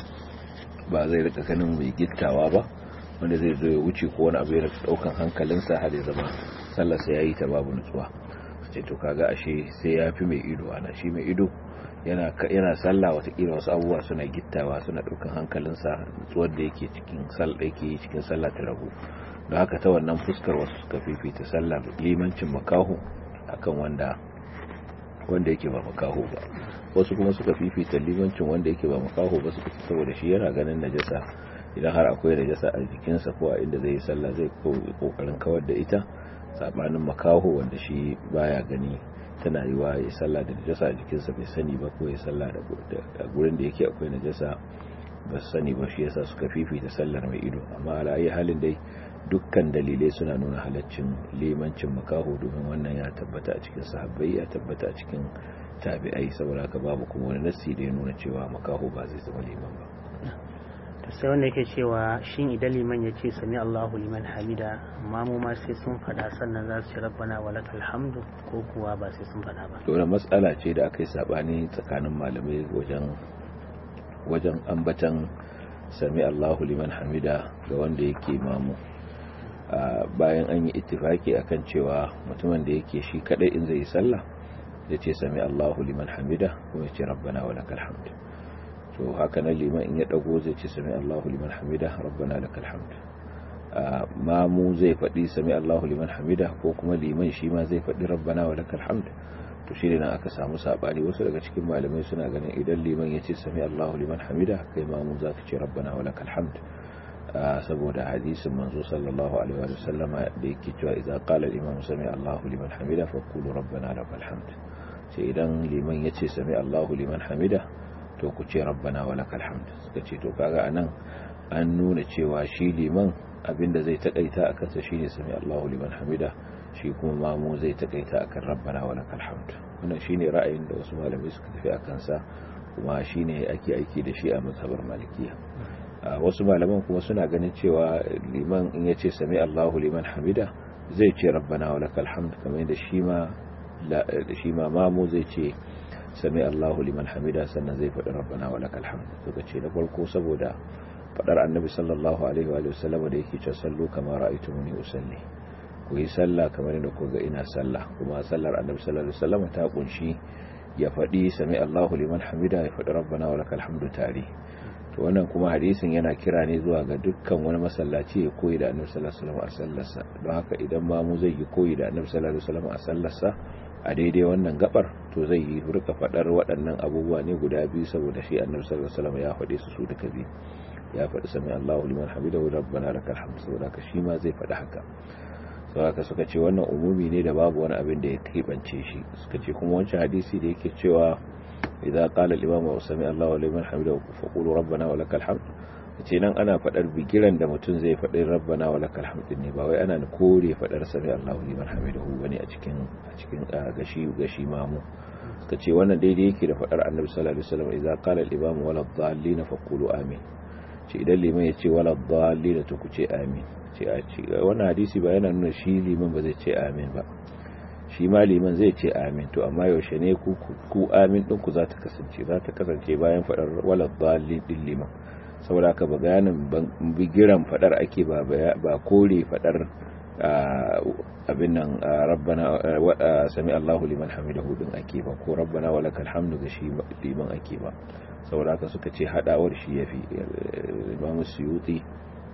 ba zai rika ganin mai gittawa ba wanda zai zo ya wuce ko wani abu ya rika daukan hankalinsa har ya zama sallar sa yayi ta babu nutsuwa. sai to kaga ashe sai yafi mai ido ana shi mai ido yana yana sallah wata kila wasu abubuwa suna gittawa suna daukan hankalinsa, nutsuwar da yake cikin sallah yake cikin sallah ta rabu. don haka ta wannan fuskar wasu suka fifita sallar limancin makaho akan wanda wanda yake ba makaho ba. wasu kuma suka fifita limancin wanda yake ba makaho ba suka ce saboda shi yana ganin najasa, idan har akwai najasa a jikinsa ko a inda zai yi sallah zai kokarin kawar da ita, sabanin makaho wanda shi baya gani tana yi wa ya sallah da najasa a jikinsa bai sani ba, ko ya sallah da gurin da yake akwai najasa ba sani ba, shi yasa suka fifita sallar mai ido. amma ala ayi halin dai dukkan dalilai suna nuna halaccin limancin makaho, domin wannan ya tabbata a cikin sahabbai, ya tabbata a cikin tabi'ai, saboda haka babu kuma wani nassi da ya nuna cewa makaho ba zai zama liman ba. to sai wanda yake cewa shin idan liman ya ce sami Allahu liman hamida, amma mu ma sai sun faɗa sannan za su ci rabbana wa lakal hamdu, ko kuwa ba sai sun faɗa ba? to wannan matsala ce da aka yi sabani tsakanin malamai wajen wajen ambatan sami Allahu liman hamida ga wanda yake mamu. bayan an yi ittifaki akan cewa mutumin da yake shi kadai in zai yi sallah ya ce sami Allahu liman hamida kuma ya ce rabbana wa lakal hamd. to haka nan liman in ya dago zai ce sami Allahu liman hamida rabbana lakal hamd. mamu zai faɗi sami Allahu liman hamida ko kuma liman shi ma zai faɗi rabbana wa lakal hamd. to shi ne nan aka samu sabani. wasu daga cikin malamai suna ganin idan liman ya ce sami Allahu liman hamida kai mamu za ka ce rabbana wa lakal hamd, saboda hadisin manzo sallallahu alaihi wa sallama da yake cewa idza qala al-imam sami Allahu liman hamida faqulu rabbana lakal hamd. sai idan liman yace sami Allahu liman hamida to ku ce rabbana wa lakal hamd. suka ce to kaga anan an nuna cewa shi liman abinda zai takaita akan sa shine sami Allahu liman hamida, shi kuma mamu zai takaita akan rabbana wa lakal hamd. wannan shine ra'ayin da wasu malamai suka tafi akan sa, kuma shine ake aiki da shi a mazhabar malikiya. wasu malaman kuma suna ganin cewa liman in yace sami Allahu liman hamida zai ce rabbana wa lakal hamd, kamar yadda shi ma shi ma mamu zai ce sami Allahu liman hamida sannan zai faɗi rabbana wa lakal hamd. suka ce na farko saboda faɗar annabi sallallahu alaihi wa sallam da yake cewa sallu kama ra'aytumuni usalli, ku yi sallah kamar yadda ku ga ina sallah. kuma sallar annabi sallallahu alaihi wa sallam ta kunshi ya faɗi sami Allahu liman hamida ya faɗi rabbana wa lakal hamd tare. to wannan kuma hadisin yana kira ne zuwa ga dukkan wani masallaci ya koyi da annabi sallallahu alaihi wasallam a sallarsa. don haka idan ma mu zai yi koyi da annabi sallallahu alaihi wasallam a sallarsa a daidai wannan gabar, to zai yi rika fadar waɗannan abubuwa ne guda biyu, saboda shi annabi sallallahu alaihi wasallam ya faɗe su su duka biyu. ya faɗi sami Allahu liman hamidahu rabbana lakal hamd, saboda haka shi ma zai faɗi haka. saboda suka ce wannan umumi ne da babu wani abin da ya kibance shi. suka ce kuma wancan hadisi da yake cewa idza qala al-imam sami Allahu liman hamidahu faqulu rabbana wa lakal hamd, ce nan ana fadar bigiran da mutum zai faɗi rabbana wa lakal hamd ne, ba wai ana kore fadar sami Allahu liman hamidahu bane a cikin a cikin gashi gashi mamu. suka ce wannan daidai yake da fadar annabi sallallahu alaihi wasallam idza qala al-imam wala dhallin faqulu amin. ce idan liman ya ce wala dhallin to ku ce amin. ce a ce wannan hadisi ba yana nuna shi liman ba zai ce amin ba, shi ma liman zai ce amin. to amma yaushe ne ku ku amin din ku za ta kasance za ta kasance bayan fadar wala dhallin din liman, saboda haka bayanin bigiran fadar ake ba ba kore fadar abin nan rabbana sami Allahu liman hamidahu din ake ba, ko rabbana walakal hamdu ga shi liman ake ba. saboda haka suka ce hadawar shi yafi. Imam Suyuti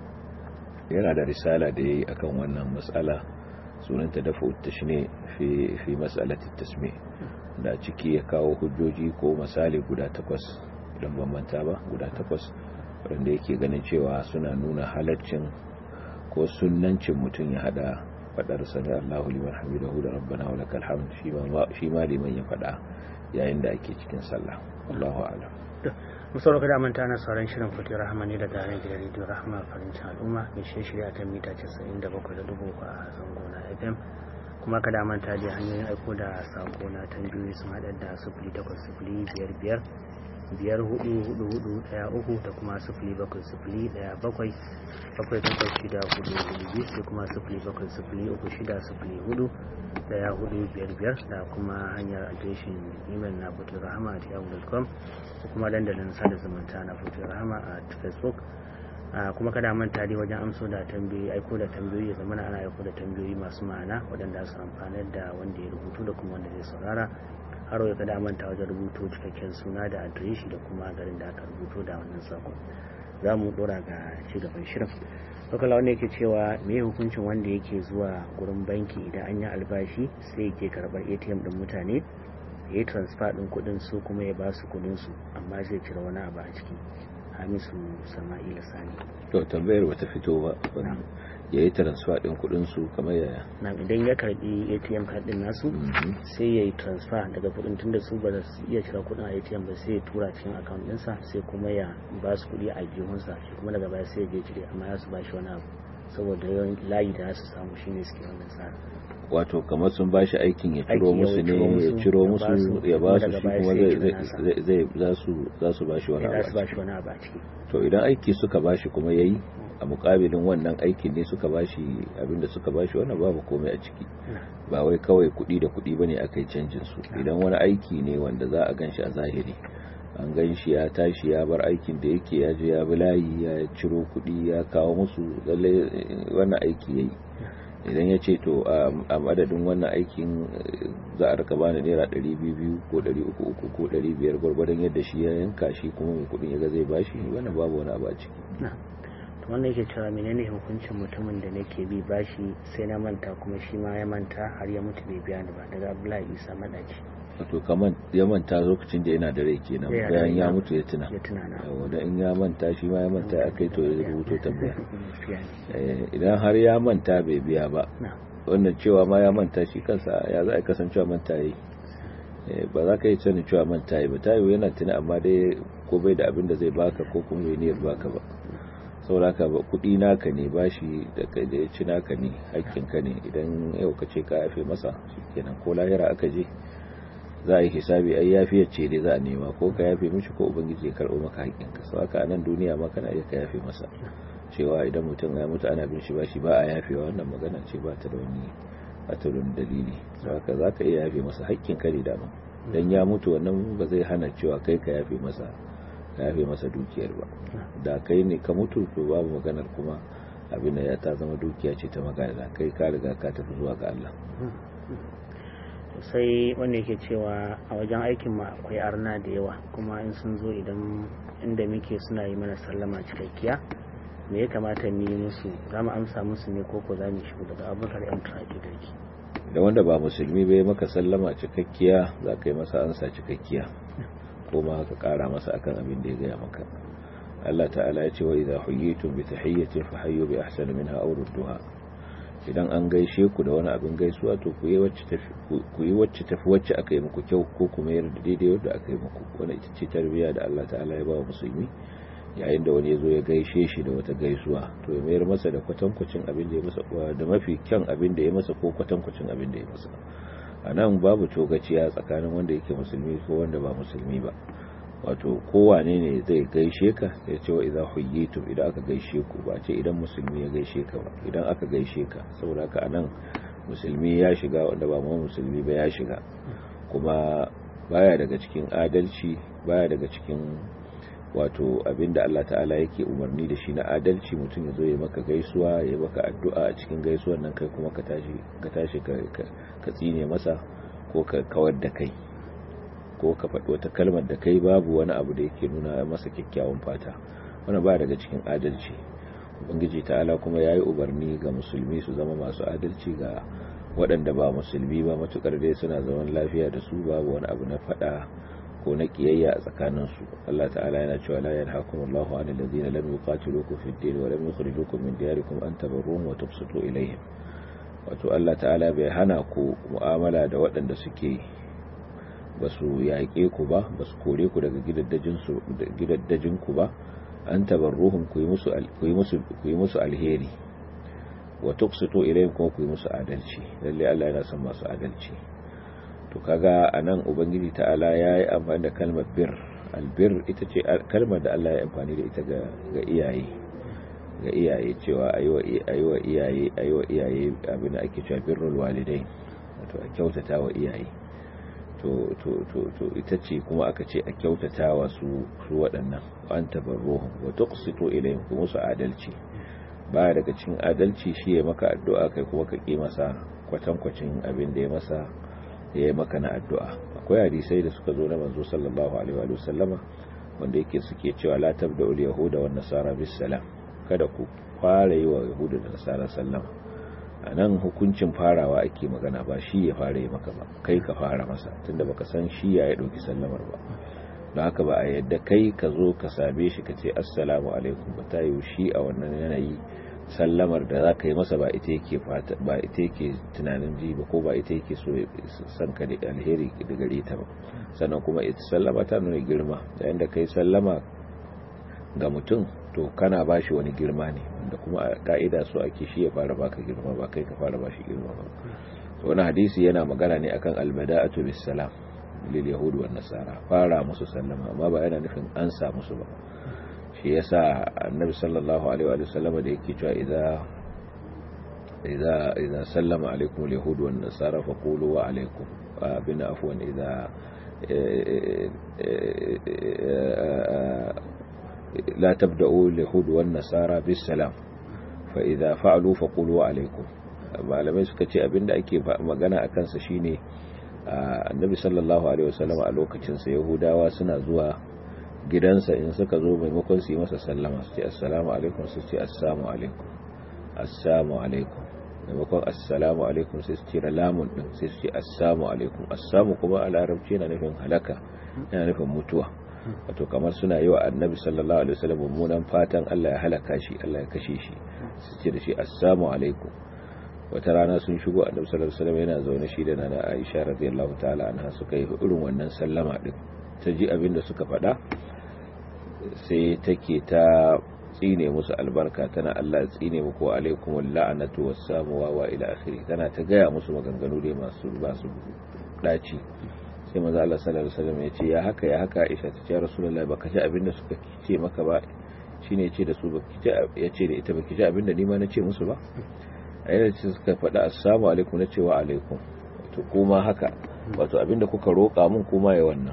yana da risala da yayi akan wannan mas'ala, sunanta dafu tashmi fi fi mas'alati tasmi, da ciki ya kawo hujjoji ko misali guda takwas idan ban manta ba, guda takwas wanda yake ganin cewa suna nuna halaccin ko sunnancin mutum ya hada fadar sami Allahu liman hamidahu da rabbana wa lakal hamd, shi ma shi ma liman ya fada yayin da ake cikin sallah. Allahu a'lam. Musauro kada manta na sauran shirin Fati Rahama ne daga nan gidan Radio Rahama farin al'umma mai shirye ta mita casa'in da bakwai da dubu a zango na F M. Kuma kada manta da hanyoyin aiko da sako na tambayoyi sun hada da sifili takwas sifili biyar biyar biyar hudu hudu hudu daya uku da kuma sifili bakwai sifili daya bakwai bakwai takwas shida hudu hudu biyu sai kuma sifili bakwai sifili uku shida sifili hudu daya hudu biyar biyar da kuma hanyar adireshin email na Fati Rahama at yahoo dot com ko kuma dandalin sada zumunta na Fati Rahama a Facebook. kuma kada manta dai wajen amso da tambayoyi, aiko da tambayoyi, zamana ana aiko da tambayoyi masu ma'ana waɗanda su amfanar da wanda ya rubutu da kuma wanda zai saurara. har ya kada manta wajen rubutu cikakken suna da adireshi da kuma garin da aka rubuto da wannan sakon. za mu dora ga shugaban shirin. Wakala wanda yake cewa me hukuncin wanda yake zuwa gurin banki idan an yi albashi sai yake karɓar A T M ɗin mutane ya yi transfer ɗin kuɗin su kuma ya ba su kuɗin su, amma zai cire wani abu a ciki. Hamisu Sama'ila Sani. To tambayar bata fito ba. Ya yi transfer ɗin kuɗin su kamar yaya? Na idan ya karɓi A T M card ɗin nasu sai ya yi transfer daga kuɗin, tunda su ba su iya cire kuɗin a A T M ba, sai ya tura cikin account ɗinsa sai kuma ya ba su kuɗi a jihunsa, shi kuma daga baya sai ya je cire, amma ya su ba shi wani abu saboda yawan layi da su samu shine suke wannan tsara. Wato kamar sun ba shi aikin ya ciro musu ne, ya ciro musu ya ba su, shi kuma zai zai za su za su ba shi wani abu a ciki. To idan aiki suka ba shi kuma yayi a mukabilin wannan aikin ne suka bashi abinda suka bashi, wannan babu komai a ciki. Ba wai kawai kudi da kudi bane akai canjin su. Idan wani aiki ne wanda za a ganshi a zahiri, an ganshi ya tashi ya bar aikin da yake ya je ya bi layi ya ciro kudi ya kawo musu, lalle wannan aiki yayi. Idan ya ce to a madadin wannan aikin za a rika bani naira ɗari biyu ko ɗari uku ko ɗari biyar gwargwadon yadda shi ya yanka, shi kuma mai kudin ya ga zai bashi, wannan babu wani abu a ciki. wannan yake cewa menene hukuncin mutumin da nake bi bashi sai na manta kuma shi ma ya manta har ya mutu bai biya ni ba, daga Abdullahi Isa Madaci. Wato kaman ya manta lokacin da yana da rai kenan, bayan ya mutu ya tuna. Ya tuna na. Wanda in ya manta shi ma ya manta akai to ya rubuto tambaya. Idan har ya manta bai biya ba, wannan cewa ma ya manta shi kansa ya za a kasancewa manta yi. Ba za ka yi sanin cewa manta yi ba, tayo yana tuna amma dai ko bai da abin da zai baka ko kuma bai niyyar baka ba. sauraka ba kudi naka ne, bashi da kai da ya ci naka ne, hakkinka ne. Idan yau ka ce ka yafe masa shikenan, ko lahira aka je za a yi hisabi, ai yafiyar ce dai za a nema, ko ka yafe mishi ko ubangiji ya karɓo maka hakkinka. sauraka a nan duniya ma kana iya ka yafe masa. Cewa idan mutum ya mutu ana bin shi bashi ba a yafewa, wannan magana ce ba ta da wani ba ta da wani dalili. sauraka za ka iya yafe masa hakkinka ne dama, dan ya mutu wannan ba zai hana cewa kai ka yafe masa yafe masa dukiyar ba. Da kai ne ka mutu to babu maganar kuma abin da ya ta zama dukiya ce ta magana, kai ka riga ka tafi zuwa ga Allah. Sai wanda yake cewa a wajen aikin ma akwai arna da yawa, kuma in sun zo idan inda muke suna yi mana sallama cikakkiya, me ya kamata mu yi musu? Za mu amsa musu ne ko ko za mu shigo? Daga Abubakar yan Turaki Garki. Da wanda ba musulmi bai maka sallama cikakkiya, za ka yi masa ansa cikakkiya, ko ma ka kara masa akan abin da ya gaya maka. Allah ta'ala ya ce wa idza huyitum bi tahiyyatin fahayyu bi ahsani minha aw rudduha. Idan an gaishe ku da wani abin gaisuwa to ku yi wacce tafi ku yi wacce tafi wacce aka yi muku kyau, ko kuma yarda daidai wanda aka yi muku. Wannan ita ce tarbiyya da Allah ta'ala ya ba wa musulmi. Yayin da wani ya zo ya gaishe shi da wata gaisuwa, to ya mayar masa da kwatankwacin abin da ya masa, da mafi kyan abin da ya masa ko kwatankwacin abin da ya masa. A nan babu togaciya tsakanin wanda yake musulmi ko wanda ba musulmi ba. Wato kowane ne zai gaishe ka, ya ce wa idza huyitum, idan aka gaishe ku, ba ce idan musulmi ya gaishe ka ba, idan aka gaishe ka. Saboda haka anan musulmi ya shiga, wanda ba mu musulmi ba ya shiga. Kuma baya daga cikin adalci, baya daga cikin wato abinda Allah ta'ala yake umarni da shi na adalci, mutum ya zo ya maka gaisuwa ya maka addu'a a cikin gaisuwan nan kai kuma ka tashi ka tashi ka tsine masa ko ka kawar da kai ko ka faɗi wata kalmar da kai babu wani abu da yake nuna masa kyakkyawan fata. Wannan ba daga cikin adalci. Ubangiji ta'ala kuma yayi umarni ga musulmi su zama masu adalci ga waɗanda ba musulmi ba, matukar dai suna zaman lafiya da su, babu wani abu na faɗa ko na kiyayya a tsakaninsu. Allah ta'ala yana cewa la yanhaakumullahu 'anil ladzina lam yuqatilukum fid din wa lam yukhrijukum min diyarikum an tabarruhum wa tuqsitu ilayhim. Wato Allah ta'ala bai hana ku mu'amala da waɗanda suke basu yaƙe ku ba, basu kore ku daga gidaddajin su gidaddajin ku ba, an tabarruhum ku yi musu ku yi musu ku yi musu alheri wa tuqsitu ilayhim ko ku yi musu adalci. Lalle Allah yana son masu adalci. To kaga anan ubangiji ta'ala yayi amfani da kalmar bir. Albir ita ce kalmar da Allah ya amfani da ita ga ga iyaye ga iyaye cewa ayiwa ayiwa iyaye ayiwa iyaye abin da ake cewa birrul walidain, wato a kyautata wa iyaye. to to to to ita ce kuma aka ce a kyautata wa su su waɗannan, an tabarruhum wa tuqsitu ilayhim, kuma musu adalci. Ba daga cikin adalci shi ya maka addu'a kai kuma ka ki masa kwatankwacin abin da ya masa ya yi maka na addu'a. Akwai hadisai da suka zo na manzo sallallahu alaihi wa sallama wanda yake suke cewa la tabda'u al-yahuda wan nasara bis salam, kada ku fara yi wa yahuda da nasara sallama. Anan hukuncin farawa ake magana, ba shi ya fara yi maka ba, kai ka fara masa, tunda baka san shi ya dauki sallamar ba. Don haka ba a yadda kai ka zo ka same shi ka ce assalamu alaikum ba, ta yi shi a wannan yanayi sallamar da za ka yi masa ba ita yake fata ba ita yake tunanin ji ba, ko ba ita yake so san ka da alheri da gare ta ba. Sannan kuma ita sallama ta nuna girma, yayin da kai sallama ga mutum to kana bashi wani girma ne, wanda kuma a ka'ida so ake shi ya fara baka girma, ba kai ka fara bashi girma ba. To wannan hadisi yana magana ne akan albada'atu bis salam lil yahud wan nasara, fara musu sallama, amma ba yana nufin an sa musu ba. Shi yasa annabi sallallahu alaihi wa sallam da yake cewa idza idza idza sallama alaikum al yahud wan nasara faqulu wa alaikum bin afwan idza la tabda'u al yahud wan nasara bis salam fa idza fa'alu faqulu wa alaikum. Malamai suka ce abinda ake magana akan sa shine annabi sallallahu alaihi wasallam a lokacin sa yahudawa suna zuwa gidansa, in suka zo maimakon su yi masa sallama su ce assalamu alaikum, su ce assalamu alaikum assalamu alaikum, maimakon assalamu alaikum sai su ce lamun din sai su ce assalamu alaikum. Assamu kuma a larabci yana nufin halaka, yana nufin mutuwa. Wato kamar suna yi wa annabi sallallahu alaihi wasallam mummunan fatan Allah ya halaka shi, Allah ya kashe shi, su ce da shi assalamu alaikum. Wata rana sun shigo annabi sallallahu alaihi wasallam yana zaune shi da nana Aisha radiyallahu ta'ala anha, suka yi irin wannan sallama din. Ta ji abin da suka faɗa sai take ta tsine musu albarka, tana Allah ya tsine muku alaikumul la'natu wassamu wa ila akhiri, tana ta gaya musu maganganu dai masu ba su daci. Sai manzo Allah sallallahu alaihi wasallam ya ce ya haka ya haka Aisha ta ce ya Rasulullahi baka ji abin da suka ce maka ba? Shine ya ce da su baki ji, ya ce da ita baki ji abin da ni ma na ce musu ba? A yana ce suka faɗa assalamu alaikum, na ce wa alaikum, to kuma haka, wato abinda kuka roƙa mun kuma ya wannan.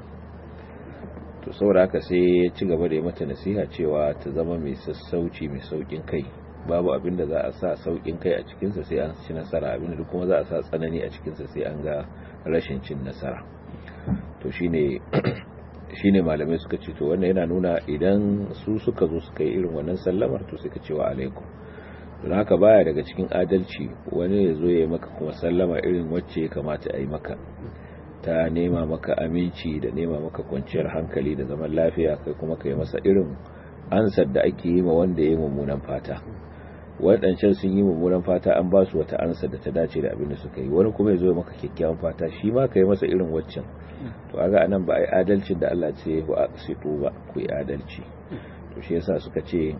To saboda haka sai ya ci gaba da yi mata nasiha cewa ta zama mai sassauci, mai saukin kai. Babu abinda za a sa saukin kai a cikinsa sai an ci nasara, abinda duk kuma za a sa tsanani a cikinsa sai an ga rashin cin nasara. To shine shine malamai suka ce to wannan yana nuna idan su suka zo suka yi irin wannan sallamar to sai ka ce wa alaikum. Don haka baya daga cikin adalci wani ya zo ya yi maka kuma sallama irin wacce ya kamata a yi maka, ta nema maka aminci da nema maka kwanciyar hankali da zaman lafiya, kai kuma ka yi masa irin ansar da ake yi ma wanda ya yi mummunan fata. Waɗancan sun yi mummunan fata, an ba su wata ansar da ta dace da abin da suka yi, wani kuma ya zo maka kyakkyawan fata, shi ma ka yi masa irin waccan. To aga anan ba a yi adalcin da Allah ce wa aqsitu ba, ku yi adalci. To shi yasa suka ce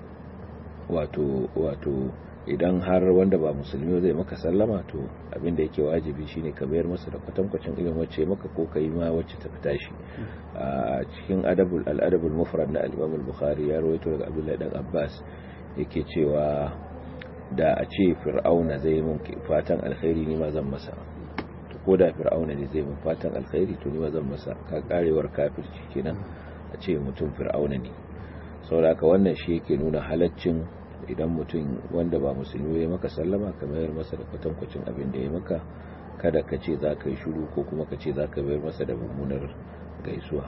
wato wato idan har wanda ba musulmi zai maka sallama, to abinda yake wajibi shine ka bayar masa da kwatankwacin irin wacce maka, ko kai ma wacce ta fita shi. A cikin adabul al-adabul mufrad na al-Imam al-Bukhari ya rawaito daga Abdullah dan Abbas yake cewa da a ce Fir'auna zai mun fatan alkhairi ni ma zan masa, to ko da Fir'auna ne zai mun fatan alkhairi to ni ma zan masa. Ka karewar kafirci kenan a ce mutum fir'auna ne. saboda haka wannan shi yake nuna halaccin idan mutum wanda ba musulmi ya maka sallama ka mayar masa da kwatankwacin abin da ya maka, kada ka ce za ka yi shiru ko kuma ka ce za ka mayar masa da mummunar gaisuwa.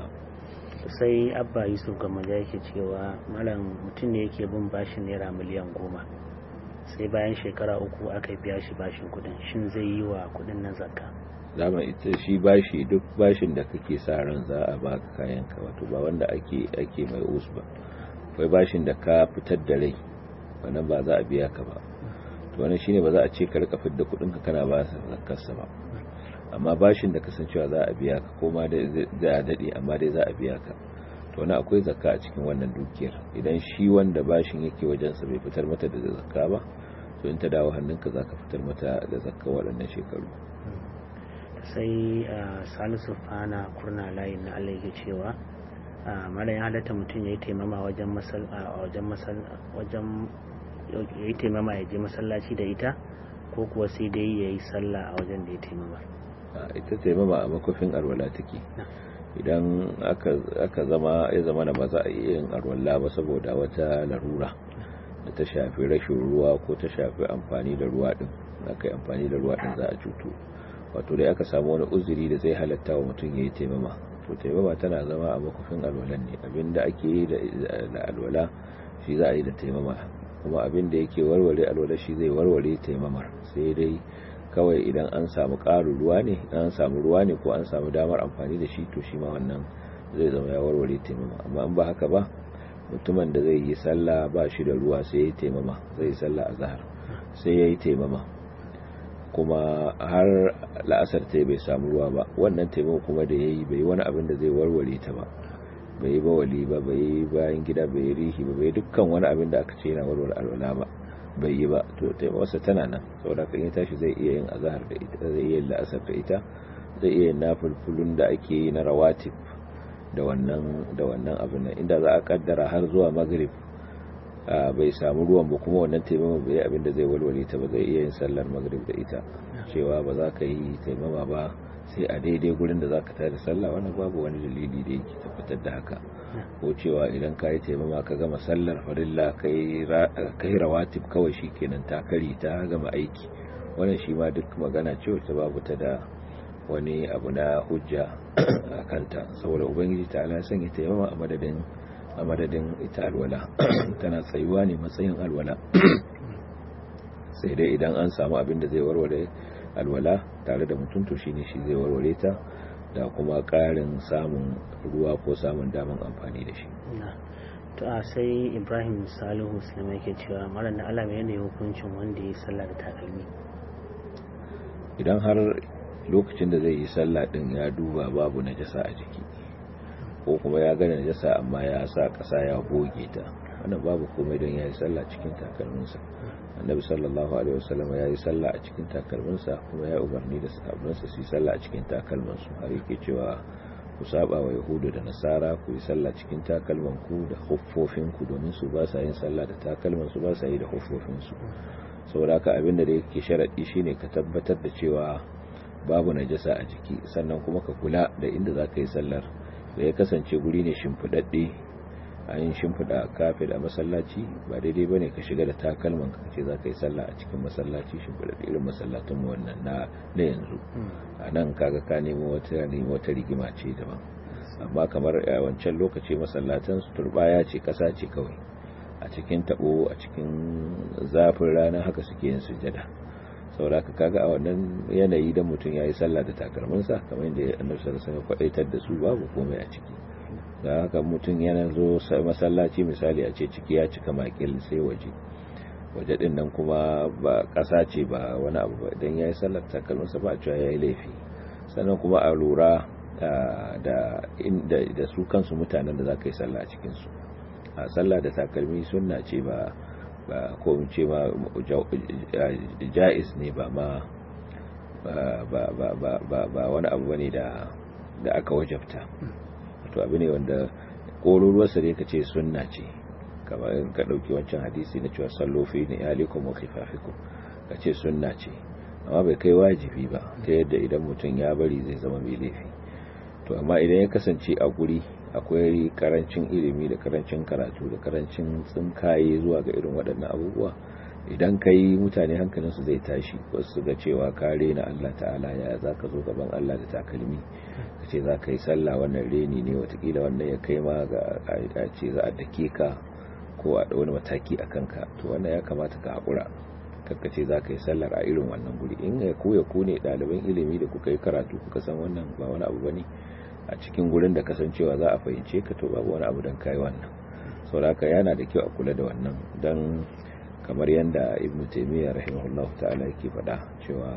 sai abba yusuf gamaja yake cewa malam mutum ne yake bin bashin naira miliyan goma, sai bayan shekara uku aka biya shi bashin kudin, shin zai yi wa kudin nan zakka? dama ita shi bashi, duk bashin da kake sa ran za a baka kayan ka, wato ba wanda ake ake mai us ba. akwai bashin da ka fitar da rai, wannan ba za a biya ka ba, to wannan shine ba za a ce ka rika fitar da kudin ka kana ba sa zakkar sa ba. amma bashin da kasancewa za a biya ka, ko ma da a dade amma dai za a biya ka, to wannan akwai zakka a cikin wannan dukiyar. idan shi wanda bashin yake wajen sa bai fitar mata da zakka ba, to in ta dawo hannunka zaka fitar mata da zakka waɗannan shekaru. sai salisu fana kurna layin na Allah yake cewa mara ya halatta mutum ya yi taimama wajen masal wajen masal wajen ya yi taimama ya je masallaci da ita, ko kuwa sai dai ya yi sallah a wajen da ya taimama? ita taimama a makofin arwala take. idan aka zama ya zama na ba za a iya yin arwala ba saboda wata larura da ta shafi rashin ruwa ko ta shafi amfani da ruwa din, aka yi amfani da ruwa din za a cutu, wato dai aka samu wani uzuri da zai halatta wa mutum ya yi taimama, to taimama tana zama a makofin alwalan ne. abinda ake yi da alwala shi za a yi da taimama, kuma abinda yake warware alwala shi zai warware taimamar. sai dai kawai idan an samu ƙarin ruwa ne, an samu ruwa ne ko an samu damar amfani da shi, to shi ma wannan zai zama ya warware taimama. amma in ba haka ba, mutumin da zai yi sallah ba shi da ruwa sai ya yi taimama, zai yi sallah azhar sai ya yi taimama, kuma har la'asar ta bai samu ruwa ba, wannan taimako kuma da yayi bai wani abin da zai warware ta ba, bai yi bawali ba, bai yi bayan gida, bai yi rihi ba, bai dukkan wani abin da aka ce yana warware alwala ba, bai yi ba, to taimawarsa tana nan. saboda kan ya tashi zai iya yin azhar da ita, zai iya yin la'asar da ita, zai iya yin nafilfulun da ake yi na rawatib da wannan da wannan abin nan. inda za a kaddara har zuwa maghrib bai samu ruwan ba, kuma wannan taimama bai yi abin da zai walwale ta ba, zai iya yin sallar maghrib da ita. cewa ba za ka yi taimama ba sai a daidai gurin da za ka tada sallah, wannan babu wani dalili da yake tabbatar da haka. ko cewa idan ka yi taimama ka gama sallar farilla kai rawatib kawai shi kenan ta kari ta gama aiki, wannan shi ma duk magana ce wacce babu ta da wani abu na hujja a kanta, saboda ubangiji ta ala sanya taimama a madadin a madadin ita alwala tana tsayuwa ne matsayin alwala. sai dai idan an samu abin da zai warware alwala tare da mutum, to shine shi zai warware ta, da kuma ƙarin samun ruwa ko samun daman amfani da shi. to a sai Ibrahim Salihu Sulaiman yake cewa mara da Allah mai hukuncin wanda ya sallah da takalmi? idan har lokacin da zai yi sallah din ya duba babu najasa a jiki, ko kuma ya gane najasa amma ya sa ƙasa ya goge ta, wannan babu komai don ya yi sallah cikin takalminsa. annabi sallallahu alaihi wasallam ya yi sallah a cikin takalminsa, kuma ya umarni da sahabbansa su yi sallah a cikin takalmansu, har yake cewa ku saba wa yahudu da nasara, ku yi sallah cikin takalmanku da huffofinku, domin su ba sa yin sallah da takalmansu, ba sa yi da huffofinsu. saboda haka abin da yake sharadi shine ka tabbatar da cewa babu najasa a jiki, sannan kuma ka kula da inda za ka yi sallar, da ya kasance guri ne shimfiɗaɗɗe, an yi shimfiɗa kafin a masallaci, ba daidai ba ne ka shiga da takalman ka ce za ka yi sallah a cikin masallaci shimfiɗaɗɗe irin masallatin wannan na na yanzu. a nan kaga ka nemo wata nemo wata rigima ce daban, amma kamar a wancan lokaci masallatan su turbaya ce, ƙasa ce kawai, a cikin tabo, a cikin zafin rana haka suke yin sujjada. saboda ka kaga a wannan yanayi da mutum ya yi sallah da takalminsa, kamar yadda annabi sallallahu alaihi wasallam faɗaitar da su, babu komai a ciki. da haka mutum yana zo masallaci misali a ce ciki ya cika makil sai waje waje din nan kuma ba ƙasa ce ba wani abu ba, idan ya yi sallar takalminsa ba a cewa ya yi laifi. sannan kuma a lura da da su kansu mutanen da za ka yi sallah a cikinsu. a sallah da takalmi sunna ce ba ba ko mu ce ma jaiz ne, ba ma ba ba ba ba wani abu bane da da aka wajabta. to abu ne wanda ƙoruruwarsa ne ka ce sunna ce, kamar in ka ɗauki wancan hadisi na cewa sallo fi ne alikum wa khifafikum, ka ce sunna ce, amma bai kai wajibi ba ta yadda idan mutum ya bari zai zama mai laifi. to amma idan ya kasance a guri akwai karancin ilimi da karancin karatu da karancin tsinkaye zuwa ga irin waɗannan abubuwa, idan ka yi mutane hankalinsu zai tashi, wasu ga cewa ka rena Allah ta'ala, ya za ka zo gaban Allah da takalmi ka ce za ka yi sallah, wannan reni ne, watakila wannan ya kai ma ga a ce za a dake ka ko a wani mataki a kanka. To wannan ya kamata ka haƙura, kakka ce za ka yi sallar a irin wannan guri. In ya ku ya ku ne ɗaliban ilimi da kuka yi karatu kuka san wannan ba wani abu ba ne a cikin gurin da kasancewa za a fahimce ka, to babu wani abu don kai wannan. saboda haka yana da kyau a kula da wannan, don kamar yadda ibn taymiyyah rahimahullahu ta'ala yake faɗa cewa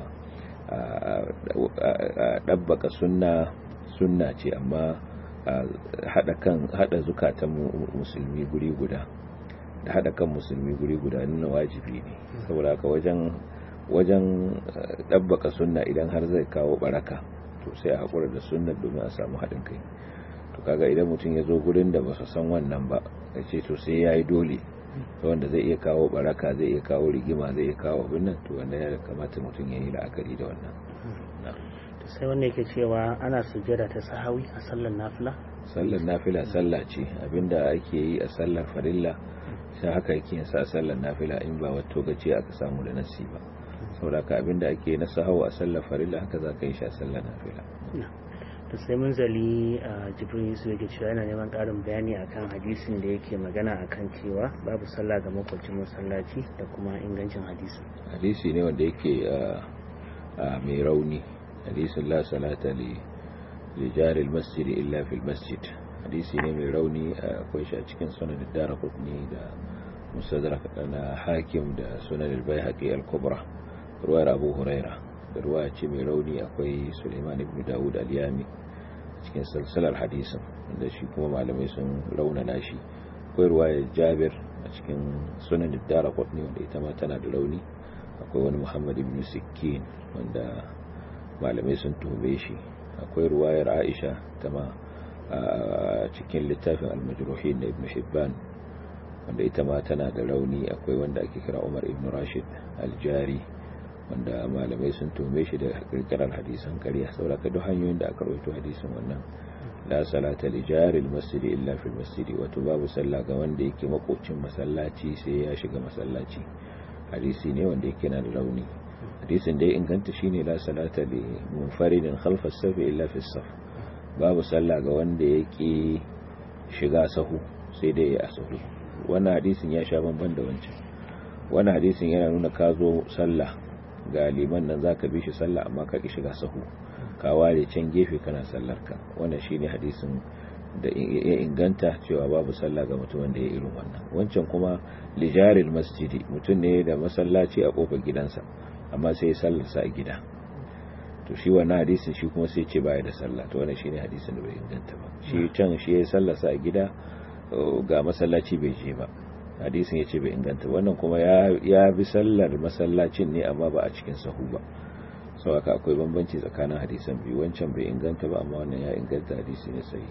dabbaka sunna sunna ce, amma hada kan hada zukatan musulmi guri guda da hada kan musulmi guri guda nuna wajibi ne. saboda haka wajen wajen dabbaka sunna idan har zai kawo baraka, to sai a hakura da sunnar domin a samu haɗin kai. to kaga idan mutum ya zo gurin da ba su san wannan ba, ya ce to sai yayi dole, wanda zai iya kawo baraka, zai iya kawo rigima, zai iya kawo abin nan, to wanda ya kamata mutum ya yi la'akari da wannan. to sai wanda yake cewa ana sujjada ta sahawi a sallar nafila. sallar nafila sallah ce, abinda ake yi a sallar farilla sai haka yake yin sa a sallar nafila, in ba wato gaci aka samu da nasi ba. saboda ka abinda ake na sahawa a sallar farilla haka za ka yi shi a sallar nafila. to sai mun zali a jibril yusuf yake cewa yana neman ƙarin bayani akan hadisin da yake magana akan cewa babu sallah ga makwacin masallaci da kuma ingancin hadisin. hadisi ne wanda yake mai rauni, hadisin la salata li jari masjid illa fil masjid. hadisi ne mai rauni, akwai shi a cikin sunan ad-darqutni da mustadrak na hakim da sunan al-baihaqi al-kubra, ruwayar abu huraira. da ruwaya ce mai rauni, akwai suleiman ibn dawud al-yami cikin salsalar hadisin, inda shi kuma malamai sun raunana shi. akwai ruwayar jabir a cikin sunan ad-darqutni wanda ita ma tana da rauni. akwai wani muhammad ibn sikkin wanda malamai sun tuhume shi. akwai ruwayar aisha ta ma a cikin littafin al-majruhin da ibn hibban wanda ita ma tana da rauni. akwai wanda ake kira umar ibn rashid al-jari wanda malamai sun tuhume shi da kirkirar hadisan ƙarya. saboda duk hanyoyin da aka rawaito hadisin wannan la salata li jari al-masjid illa fil masjid, wato babu sallah ga wanda yake makocin masallaci sai ya shiga masallaci, hadisi ne wanda yake na da rauni. hadisin da ya inganta shine la salata li munfaridin khalfa as-saf illa fi as-saf, babu sallah ga wanda yake shiga sahu sai dai ya sahu. wannan hadisin ya sha bamban da wancan. wannan hadisin yana nuna ka zo sallah ga liman nan zaka bi shi sallah amma ka ki shiga sahu, ka ware can gefe kana sallar ka. wannan shine hadisin da ya inganta cewa babu sallah ga mutum wanda ya irin wannan. wancan kuma lijaril masjidi, mutum ne da masallaci a kofar gidansa amma sai ya sallarsa a gida, to shi wannan hadisin shi kuma sai ce baya da sallah. to wannan shine hadisin da bai inganta ba. shi can shi ya sallarsa a gida ga masallaci bai je ba, hadisin ya ce bai inganta. wannan kuma ya bi sallar masallacin ne amma ba a cikin sahu ba. sau haka akwai bambanci tsakanin hadisan biyu, wancan bai inganta ba amma wannan ya inganta, hadisi ne sai.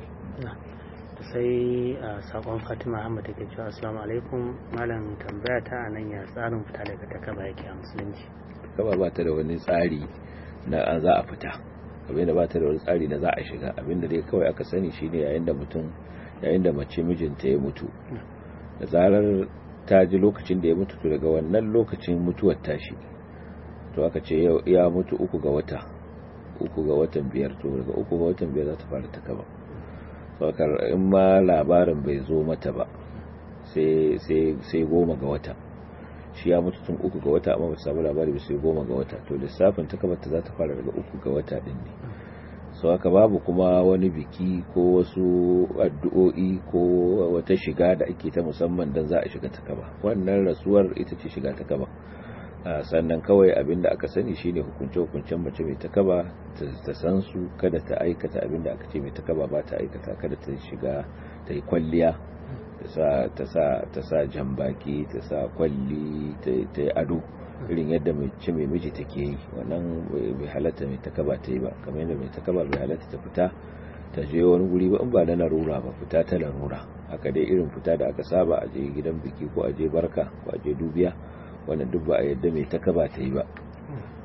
sai a sakon fatima ahmad take cewa assalamu alaikum malam, tambaya ta anan ya tsarin fita daga takaba yake a musulunci. takaba ba ta da wani tsari na za a fita, abinda ba ta da wani tsari na za a shiga. abinda dai kawai aka sani shine yayin da mutum yayin da mace mijinta ya mutu, da zarar ta ji lokacin da ya mutu, to daga wannan lokacin mutuwar tashi, to aka ce ya mutu uku ga wata uku ga watan biyar, to daga uku ga watan biyar za ta fara takaba. saukar in ma labarin bai zo mata ba sai sai sai goma ga wata, shi ya mutu tun uku ga wata amma ba ta samu labari ba sai goma ga wata, to lissafin takabar ta za ta fara daga uku ga wata din ne. sau haka babu kuma wani biki ko wasu addu'o'i ko wata shiga da ake ta musamman don za a shiga takaba. wannan rasuwar ita ce shiga takaba. sannan kawai abinda aka sani shine hukunce-hukuncen mace mai takaba ta san su, kada ta aikata abinda aka ce mai takaba ba ta aikata, kada ta shiga ta yi kwalliya, ta sa jambaki, ta sa kwalli, ta yi ado irin yadda mace mai miji take yi. wannan bai halatta mai takaba ta yi ba, kamar yadda mai takaba bai halatta ta fita ta je wani guri ba in ba da larura ba, fita ta larura. haka dai irin fita da aka saba a je gidan biki ko a je barka ko a je dubiya, wannan duk ba a yadda mai takaba ta yi ba.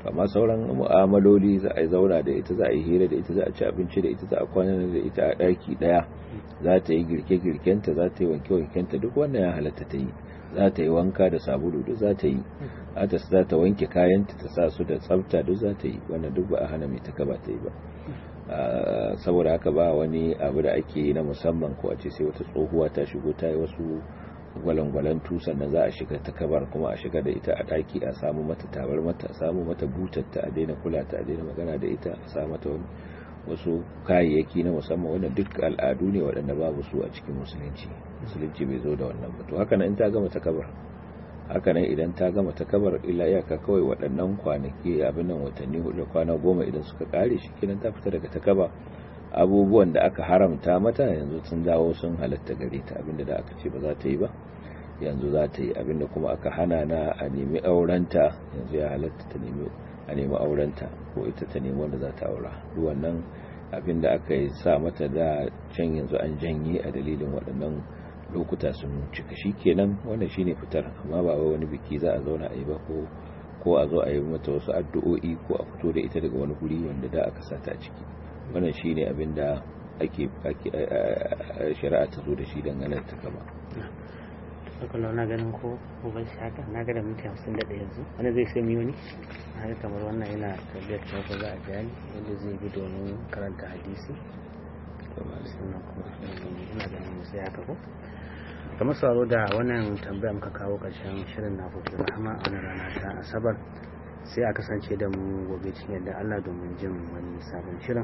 amma sauran mu'amaloli za a zauna da ita, za a yi hira da ita, za a ci abinci da ita, za a kwana da ita a daki daya, za ta yi girke-girkenta, za ta yi wanke-wankenta, duk wannan ya halatta ta yi. Za ta yi wanka da sabulu duk za ta yi, za ta wanke kayanta ta sa su da tsafta duk za ta yi, wannan duk ba a hana mai takaba ta yi ba. Saboda haka ba wani abu da ake yi na musamman ko a ce sai wata tsohuwa ta shigo ta yi wasu gwalangwalan tusan da za a shiga takabar kuma a shiga da ita a daki, a samu mata tabar mata, a samu mata butatta, a daina kula ta, a daina magana da ita, a samu mata wasu kayayyaki na musamman. wannan duk al'adu ne waɗanda babu su a cikin musulunci. Musulunci bai zo da wannan ba. To haka nan in ta gama takabar, haka nan idan ta gama takabar illa iyaka kawai waɗannan kwanaki abin nan watanni hudu kwana goma idan suka kare shi kenan ta fita daga takaba. Abubuwan da aka haramta mata yanzu sun dawo sun halatta gare ta, abinda da aka ce ba za ta yi ba yanzu za ta yi, abinda kuma aka hana na a nemi aurenta yanzu ya halatta ta nemi a nemi aurenta ko ita ta nemi wanda za ta aura. Duk wannan abinda aka yi sa mata da can yanzu an janye a dalilin waɗannan lokuta sun cika, shi kenan wannan shine fitar. Amma ba wai wani biki za a zauna a yi ba ko ko a zo a yi mata wasu addu'o'i ko a fito da ita daga wani guri wanda da aka sata a ciki. Wannan shine abinda ake shari'a ta zo da shi dangane da takaba. Saka na ganin ko ko bai shaka na ga da minti hamsin da ɗaya yanzu wani zai sai miyoni har kamar wannan yana tabbiyar ta ko za a jani yadda zai bi domin karanta hadisi sannan kuma ina ganin sai haka ko kamar sauraro da wannan tambaya muka kawo ƙarshen shirin na foto rahama a wannan rana ta asabar. Sai a kasance da mu gobe cikin yadda Allah domin jin wani sabon shirin.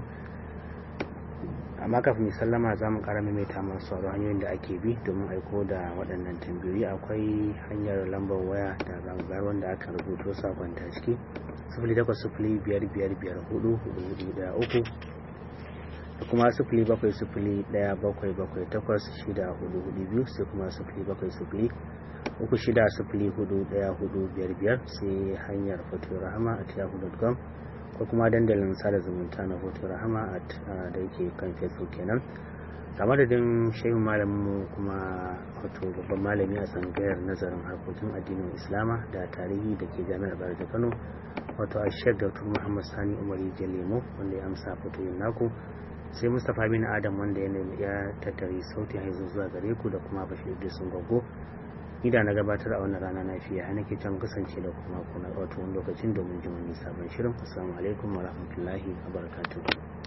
Amma kafin sallama za mu kara maimaita masu sauran hanyoyin da ake bi domin aiko da waɗannan tambayoyi. Akwai hanyar lambar waya da zangar wanda aka rubuto sakon ta ciki sifili takwas sifili biyar biyar biyar hudu hudu hudu da uku da kuma sifili bakwai sifili ɗaya bakwai bakwai takwas shida hudu hudu biyu sai kuma sifili bakwai sifili uku shida sifili hudu ɗaya hudu biyar biyar sai hanyar foto rahama at yahoo dot com ko kuma dandalin sada zumunta na foto rahama da yake kan Facebook kenan. A madadin shehu malamin kuma wato babban malami a tsangayar nazarin harkokin addinin Islama da tarihi da ke jami'ar Bayero ta Kano wato a Sheikh Doctor Muhammad Sani Umari Jalemo wanda ya amsa fotoyin naku, sai Mustapha bin Adam wanda ya tattare sautin haizu zuwa gare ku da kuma Bashir da sun gogo. Ni da na gabatar a wannan rana na fiye hana ke can kasance da kuma kuna wato wani lokacin domin jin wani sabon shirin. Assalamu alaikum wa rahmatullahi wa barakatuh.